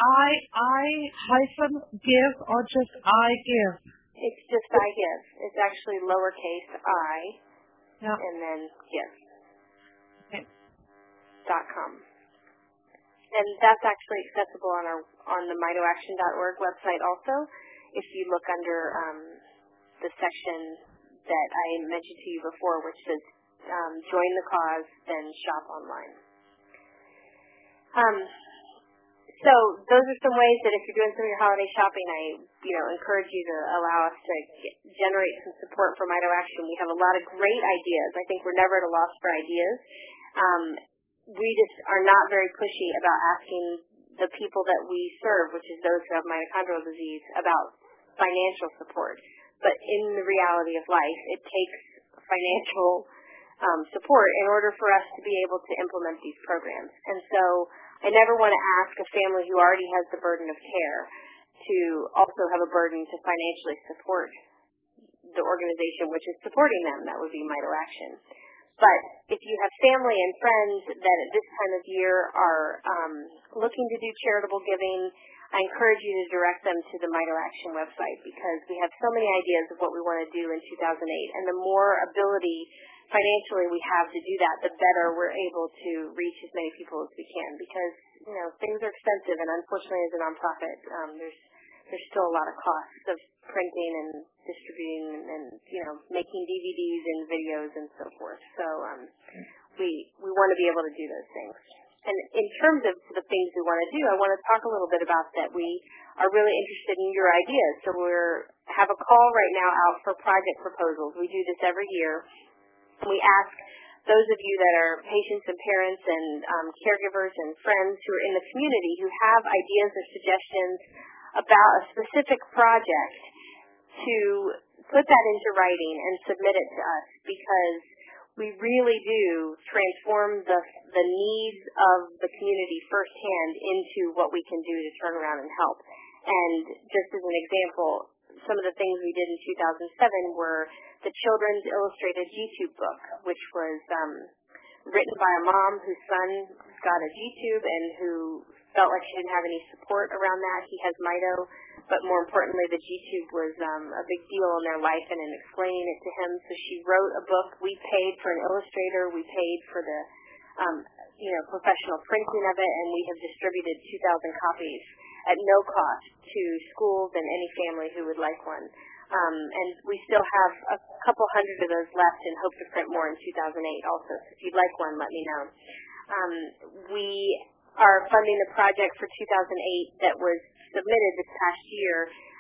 I-give or just iGive? It's just iGive. It's actually lowercase I, and then give. Okay. .com. And that's actually accessible on the mitoaction.org website also. If you look under the section that I mentioned to you before, which says join the cause, then shop online. So those are some ways that if you're doing some of your holiday shopping, I encourage you to allow us to generate some support for Mito Action. We have a lot of great ideas. I think we're never at a loss for ideas. We just are not very pushy about asking the people that we serve, which is those who have mitochondrial disease, about financial support. But in the reality of life, it takes financial support in order for us to be able to implement these programs. And so I never want to ask a family who already has the burden of care to also have a burden to financially support the organization which is supporting them. That would be Mito Action. But if you have family and friends that at this time of year are looking to do charitable giving, I encourage you to direct them to the Mito Action website, because we have so many ideas of what we want to do in 2008. And the more ability financially we have to do that, the better we're able to reach as many people as we can, because things are expensive, and unfortunately as a nonprofit, there's still a lot of costs of printing and distributing and making DVDs and videos and so forth. So we want to be able to do those things. And in terms of the things we want to do, I want to talk a little bit about that. We are really interested in your ideas. So we have a call right now out for project proposals. We do this every year. We ask those of you that are patients and parents and caregivers and friends who are in the community who have ideas or suggestions about a specific project to put that into writing and submit it to us, because we really do transform the needs of the community firsthand into what we can do to turn around and help. And just as an example, some of the things we did in 2007 were the Children's Illustrated G-Tube book, which was written by a mom whose son got a G-Tube and who felt like she didn't have any support around that. He has Mito, but more importantly, the G-Tube was a big deal in their life, and in explaining it to him. So she wrote a book. We paid for an illustrator. We paid for the professional printing of it, and we have distributed 2,000 copies at no cost to schools and any family who would like one. And we still have a couple hundred of those left and hope to print more in 2008 also. So if you'd like one, let me know. We are funding the project for 2008 that was submitted this past year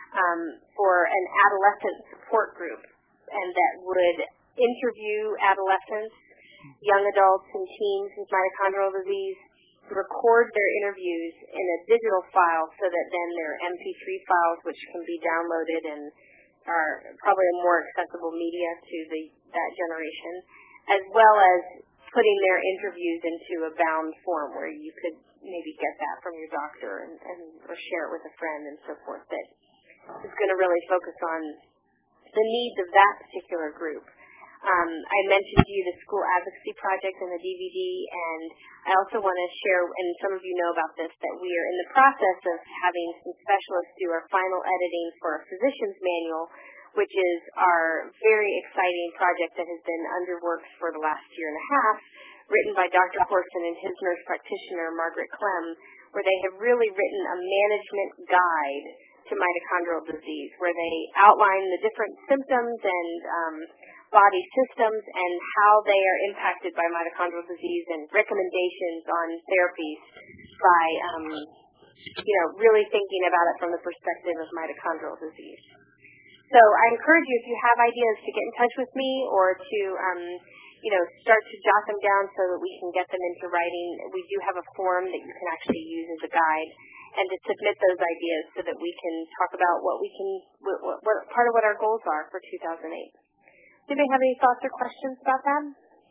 for an adolescent support group, and that would interview adolescents, young adults, and teens with mitochondrial disease, record their interviews in a digital file so that then they're MP3 files which can be downloaded and are probably a more accessible media to that generation, as well as putting their interviews into a bound form where you could maybe get that from your doctor or share it with a friend and so forth, that is going to really focus on the needs of that particular group. I mentioned to you the School Advocacy Project and the DVD, and I also want to share, and some of you know about this, that we are in the process of having some specialists do our final editing for a physician's manual, which is our very exciting project that has been under works for the last year and a half, written by Dr. Corson and his nurse practitioner, Margaret Clem, where they have really written a management guide to mitochondrial disease, where they outline the different symptoms and body systems and how they are impacted by mitochondrial disease and recommendations on therapies by, really thinking about it from the perspective of mitochondrial disease. So I encourage you, if you have ideas, to get in touch with me or to, start to jot them down so that we can get them into writing. We do have a form that you can actually use as a guide, and to submit those ideas so that we can talk about what part of what our goals are for 2008. Do they have any thoughts or questions about that?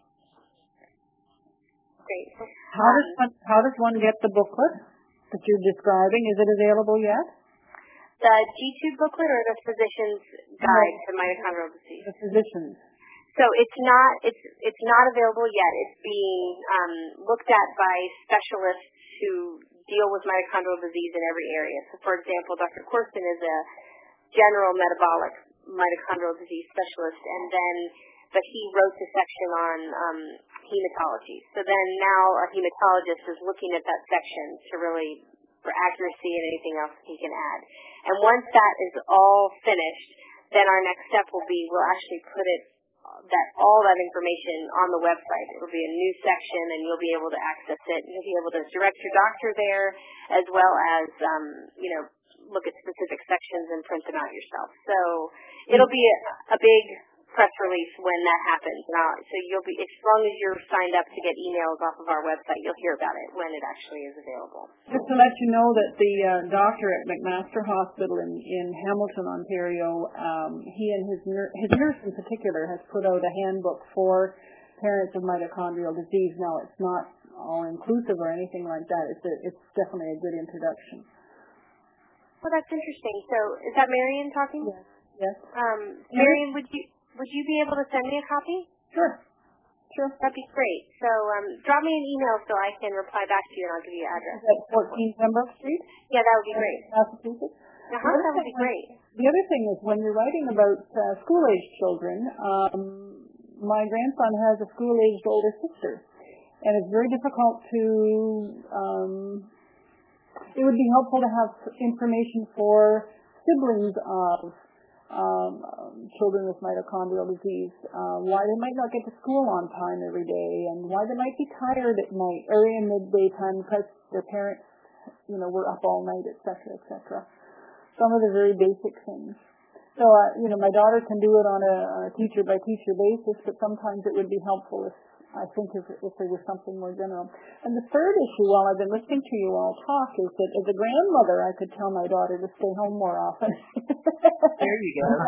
Great. How does one get the booklet that you're describing? Is it available yet? The G-Tube booklet or the physician's guide to mitochondrial disease? The physician's. So it's not available yet. It's being looked at by specialists who deal with mitochondrial disease in every area. So, for example, Dr. Corson is a general metabolic mitochondrial disease specialist, but he wrote the section on hematology. So then now a hematologist is looking at that section for accuracy and anything else he can add. And once that is all finished, then our next step will be we'll actually put all that information on the website. It will be a new section, and you'll be able to access it. You'll be able to direct your doctor there, as well as look at specific sections and print them out yourself. So it'll be a big press release when that happens. So you'll be, as long as you're signed up to get emails off of our website, you'll hear about it when it actually is available. Just to let you know that the doctor at McMaster Hospital in Hamilton, Ontario, he and his nurse in particular has put out a handbook for parents of mitochondrial disease. Now, it's not all-inclusive or anything like that. It's definitely a good introduction. Well, that's interesting. So is that Marion talking? Yes. Marion, would you be able to send me a copy? Sure. That'd be great. So drop me an email so I can reply back to you, and I'll give you your address. Is that 14 Pembroke Street? Yeah, that would be great. Massachusetts? That would be great. The other thing is when you're writing about school-aged children, my grandson has a school-aged older sister, and it's very difficult to it would be helpful to have information for siblings of children with mitochondrial disease, why they might not get to school on time every day, and why they might be tired at night or in the daytime because their parents, were up all night, etc., etc. Some of the very basic things. So, my daughter can do it on a teacher-by-teacher basis, but sometimes it would be helpful if there was something more general. And the third issue, while I've been listening to you all talk, is that as a grandmother, I could tell my daughter to stay home more often. There you go.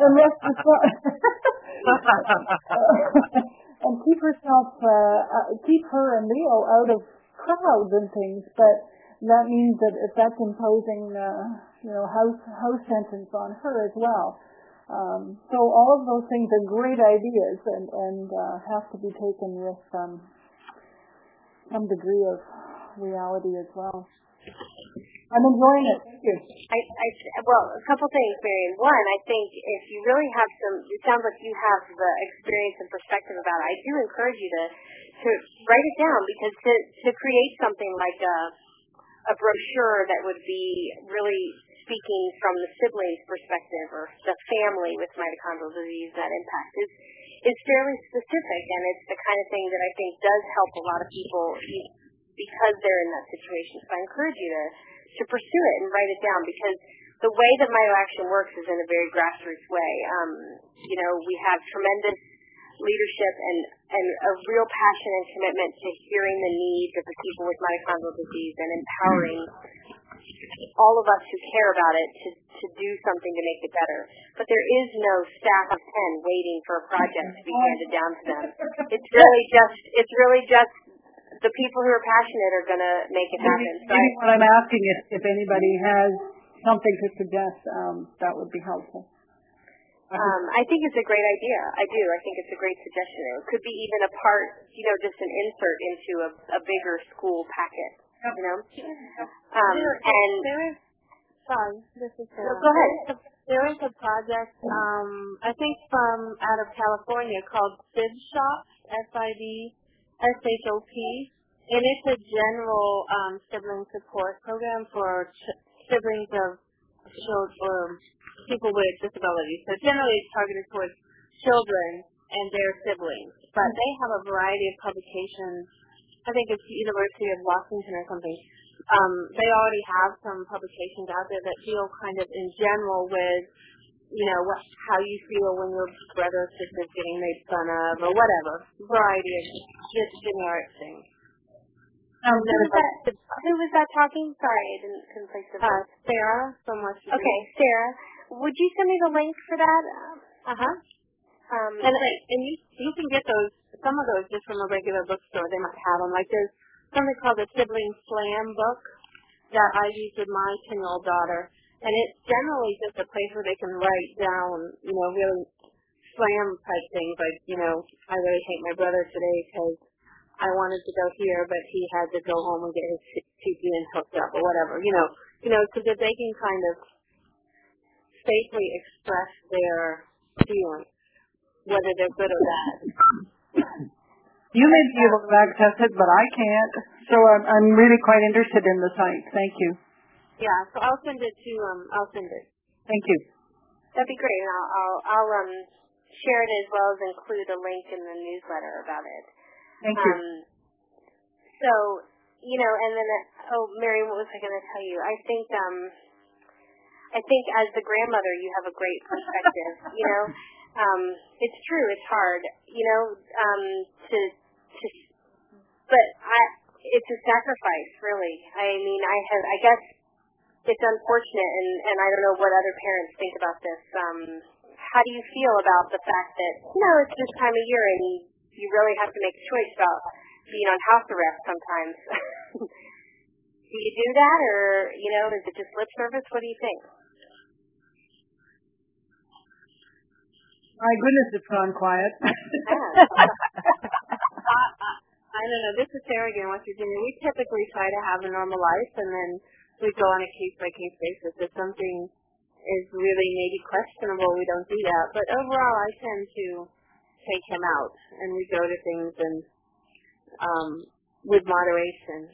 And keep her and Leo out of crowds and things. But that means that if that's imposing, house sentence on her as well. So all of those things are great ideas and have to be taken with some degree of reality as well. I'm enjoying it. Thank you. Well, a couple things, Marion. One, I think if you really have it sounds like you have the experience and perspective about it. I do encourage you to write it down, because to create something like a brochure that would be really speaking from the sibling's perspective or the family with mitochondrial disease, that impact is fairly specific, and it's the kind of thing that I think does help a lot of people because they're in that situation. So I encourage you to pursue it and write it down, because the way that MitoAction works is in a very grassroots way. We have tremendous leadership and a real passion and commitment to hearing the needs of the people with mitochondrial disease and empowering all of us who care about it to do something to make it better. But there is no staff of 10 waiting for a project to be handed down to them. It's really just the people who are passionate are going to make it happen. So what I'm asking is if anybody has something to suggest, that would be helpful. I think it's a great idea. I do. I think it's a great suggestion. It could be even a part, just an insert into a bigger school packet. Sorry, this is Sarah. Go ahead. There is a project, I think from out of California, called SID Shop, SIDSHOP, and it's a general sibling support program for siblings of people with disabilities. So generally it's targeted towards children and their siblings. But they have a variety of publications. I think it's the University of Washington or something. They already have some publications out there that deal kind of in general with, how you feel when your brother or sister is getting made fun of or whatever. Variety of just generic things. Who was that talking? Sorry, I couldn't place the voice. Sarah from West Virginia. Okay, Sarah. Would you send me the link for that? And you can get some of those just from a regular bookstore. They might have them. Like there's something called the Sibling Slam book that I use with my 10-year-old daughter. And it's generally just a place where they can write down, really slam type things. Like, I really hate my brother today because I wanted to go here, but he had to go home and get his CPN hooked up or whatever, so that they can kind of safely express their feelings, whether they're good or bad. You may be able to access it, but I can't. So I'm really quite interested in the site. Thank you. Yeah, so I'll send it. Thank you. That'd be great. I'll share it as well as include a link in the newsletter about it. Thank you. So, and then, Mary, what was I going to tell you? I think as the grandmother, you have a great perspective. It's true. It's hard. But it's a sacrifice, really. I mean, I guess it's unfortunate, and I don't know what other parents think about this. How do you feel about the fact that, it's this time of year and you really have to make a choice about being on house arrest sometimes? Do you do that, or, is it just lip service? What do you think? My goodness, it's gone quiet. I don't know. This is Sarah again, West Virginia. We typically try to have a normal life, and then we go on a case-by-case basis. If something is really maybe questionable, we don't do that. But overall, I tend to take him out, and we go to things and with moderation.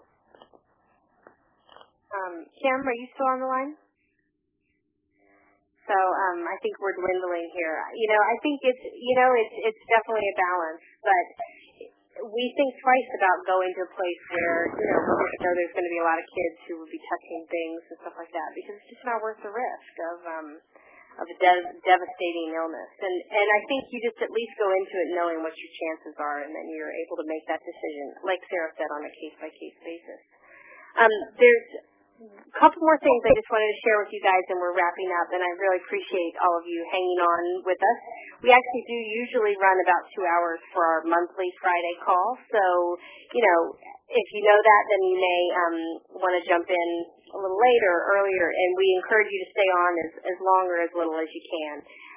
Kim, are you still on the line? So I think we're dwindling here. I think it's definitely a balance, but we think twice about going to a place where there's going to be a lot of kids who will be touching things and stuff like that, because it's just not worth the risk of a devastating illness. And I think you just at least go into it knowing what your chances are, and then you're able to make that decision, like Sarah said, on a case-by-case basis. There's a couple more things I just wanted to share with you guys, and we're wrapping up, and I really appreciate all of you hanging on with us. We actually do usually run about 2 hours for our monthly Friday call, so, if you know that, then you may want to jump in a little later or earlier, and we encourage you to stay on as long or as little as you can.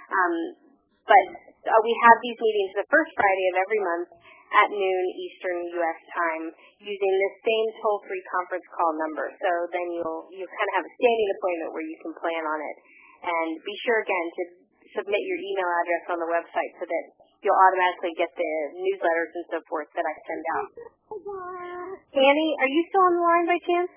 But we have these meetings the first Friday of every month at noon Eastern U.S. time using this same toll-free conference call number. So then you'll kind of have a standing appointment where you can plan on it. And be sure, again, to submit your email address on the website so that you'll automatically get the newsletters and so forth that I send out. Annie, are you still on the line by chance?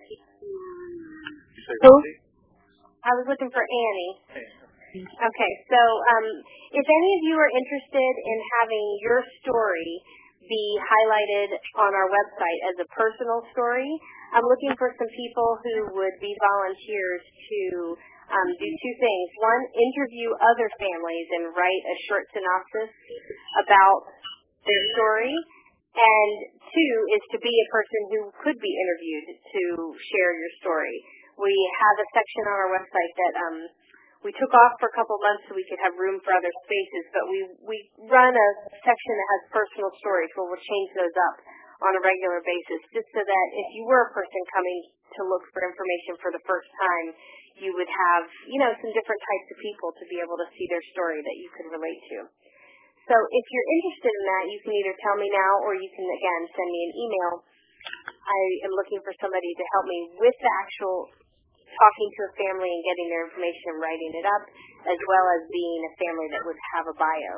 Who? I was looking for Annie. Okay, so if any of you are interested in having your story be highlighted on our website as a personal story, I'm looking for some people who would be volunteers to do two things. One, interview other families and write a short synopsis about their story. And two is to be a person who could be interviewed to share your story. We have a section on our website that we took off for a couple of months so we could have room for other spaces, but we run a section that has personal stories where we'll change those up on a regular basis, just so that if you were a person coming to look for information for the first time, you would have, some different types of people to be able to see their story that you could relate to. So if you're interested in that, you can either tell me now or you can, again, send me an email. I am looking for somebody to help me with the actual talking to a family and getting their information and writing it up, as well as being a family that would have a bio.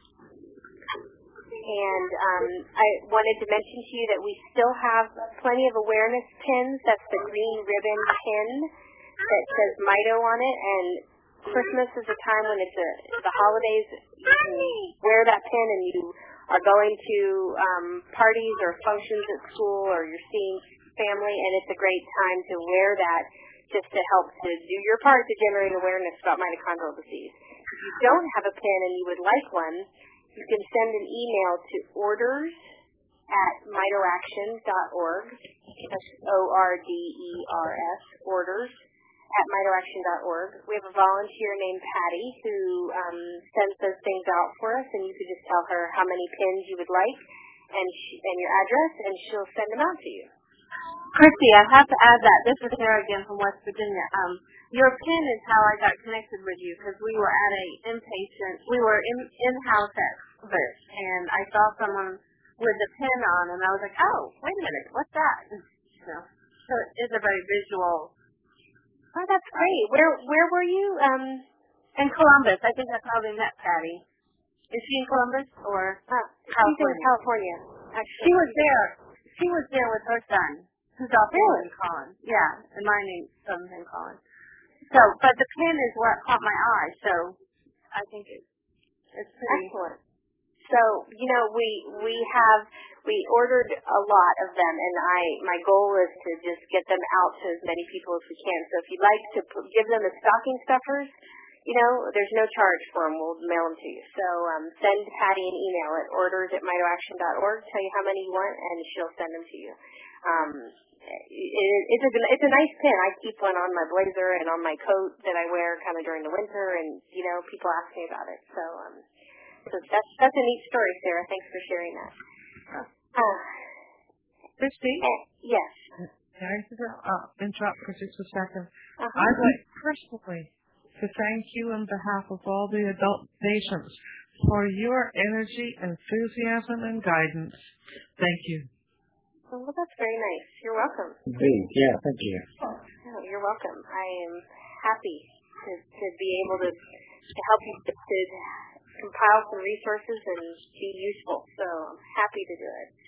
And I wanted to mention to you that we still have plenty of awareness pins. That's the green ribbon pin that says Mito on it, and Christmas is a time when it's the holidays. You can wear that pin, and you are going to parties or functions at school, or you're seeing family, and it's a great time to wear that just to help to do your part to generate awareness about mitochondrial disease. If you don't have a pin and you would like one, you can send an email to orders@mitoaction.org. That's ORDERS, orders@mitoaction.org. We have a volunteer named Patty who sends those things out for us, and you could just tell her how many pins you would like and your address, and she'll send them out to you. Christy, I have to add that. This is Sarah again from West Virginia. Your pin is how I got connected with you, because we were at we were in-house at this, and I saw someone with the pin on, and I was like, oh, wait a minute, what's that? So it's a very visual. Oh, that's great. Where were you? In Columbus. I think that's how we met Patty. Is she in Columbus or California? She's in California. Actually. She was there. She was there with her son, who's also named Colin. Yeah, and my son's named Colin. So, but the pin is what caught my eye. So, I think it's pretty excellent. So, we ordered a lot of them, and my goal is to just get them out to as many people as we can. So if you'd like to give them as stocking stuffers, there's no charge for them. We'll mail them to you. So send Patty an email at orders@mitoaction.org, tell you how many you want, and she'll send them to you. It's a nice pin. I keep one on my blazer and on my coat that I wear kind of during the winter, and, people ask me about it. So that's a neat story, Sarah. Thanks for sharing that. Christy? Yes. Can I interrupt for just a second? I'd like personally to thank you on behalf of all the adult patients for your energy, enthusiasm, and guidance. Thank you. Well, that's very nice. You're welcome. Indeed. Yeah, thank you. Oh, you're welcome. I am happy to be able to help you to compile some resources and be useful. So I'm happy to do it.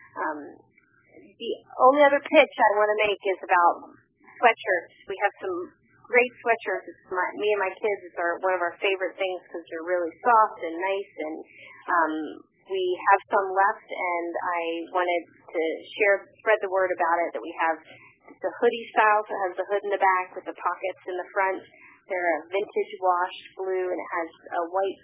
The only other pitch I want to make is about sweatshirts. We have some great sweatshirts. Me and my kids, it's one of our favorite things because they're really soft and nice, and we have some left, and I wanted to spread the word about it, that we have the hoodie style, so it has the hood in the back with the pockets in the front. They're a vintage washed blue, and it has a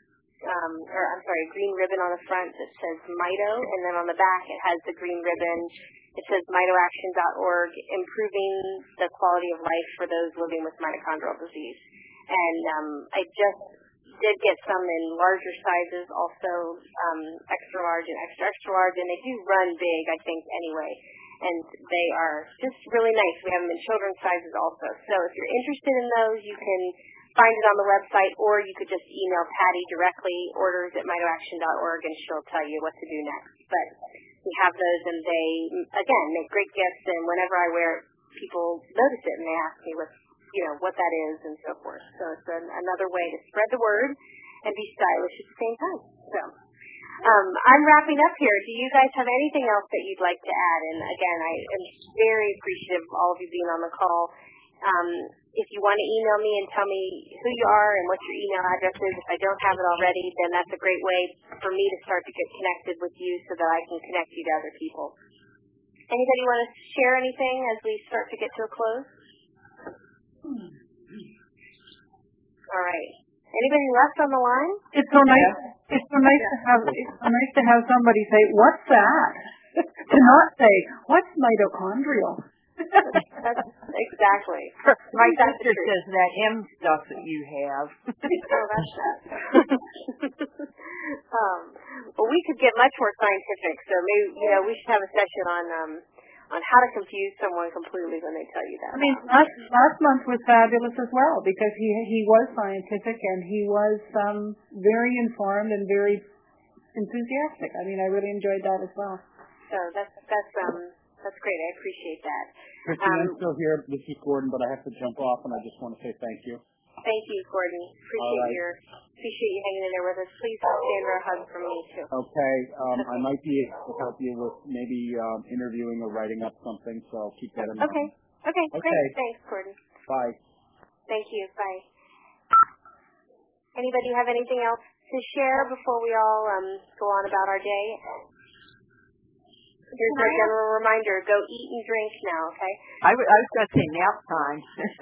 green ribbon on the front that says Mito, and then on the back it has the green ribbon. It says mitoaction.org, improving the quality of life for those living with mitochondrial disease. And I just did get some in larger sizes, also extra large and extra large, and they do run big, I think, anyway. And they are just really nice. We have them in children's sizes also. So if you're interested in those, you can find it on the website, or you could just email Patty directly, orders@mitoaction.org, and she'll tell you what to do next. But we have those, and they, again, make great gifts, and whenever I wear it, people notice it, and they ask me what that is and so forth. So it's another way to spread the word and be stylish at the same time. So I'm wrapping up here. Do you guys have anything else that you'd like to add? And again, I am very appreciative of all of you being on the call. If you want to email me and tell me who you are and what your email address is, if I don't have it already, then that's a great way for me to start to get connected with you so that I can connect you to other people. Anybody want to share anything as we start to get to a close? All right. Anybody left on the line? It's so nice. It's so nice to have somebody say, "What's that?" To not say, "What's mitochondrial?" Exactly. My sister says that M stuff that you have. Oh, that's that. Well, we could get much more scientific. So maybe we should have a session on how to confuse someone completely when they tell you that. I mean, last month was fabulous as well because he was scientific and he was very informed and very enthusiastic. I mean, I really enjoyed that as well. So that's great. I appreciate that. Christy, I'm still here. This is Gordon, but I have to jump off, and I just want to say thank you. Thank you, Gordon. Appreciate you hanging in there with us. Please stand for a hug from me too. Okay. I might be able to help you with maybe interviewing or writing up something, so I'll keep that in mind. Okay. Great. Thanks, Gordon. Bye. Thank you. Bye. Anybody have anything else to share before we all go on about our day? Here's my general reminder. Go eat and drink now, okay? I was going to say nap time.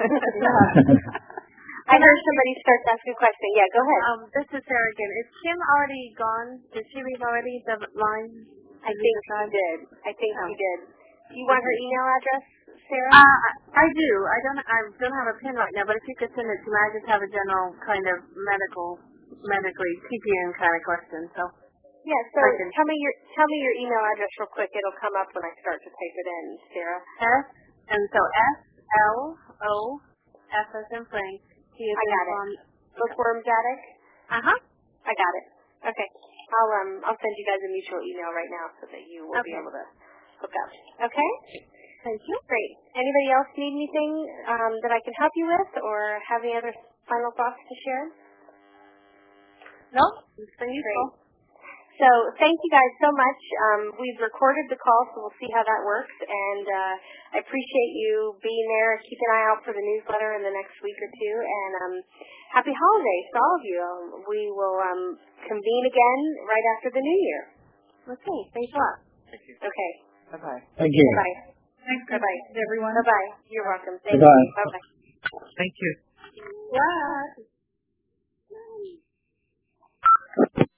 I heard somebody start to ask a question. Yeah, go ahead. This is Sarah again. Is Kim already gone? Did she leave already the line? I think she did. She did. Do you want her email address, Sarah? I do. I don't have a pen right now, but if you could send it to me, I just have a general kind of medically TPN kind of question. So yeah. So tell me your email address real quick. It'll come up when I start to type it in, Sarah. S as in Frank. I got it. Bookworms Attic. I got it. Okay. I'll send you guys a mutual email right now so that you will be able to hook up. Okay? Thank you. Great. Anybody else need anything that I can help you with or have any other final thoughts to share? No? It's been useful. Great. So thank you guys so much. We've recorded the call, so we'll see how that works. And I appreciate you being there. Keep an eye out for the newsletter in the next week or two. And happy holidays to all of you. We will convene again right after the new year. Okay. Thanks a lot. Thank you. Okay. Bye-bye. Thank you. Bye. Thanks, Bye-bye. everyone. Bye-bye. You're welcome. Thank Bye-bye. you. Bye-bye. Thank you. Yeah.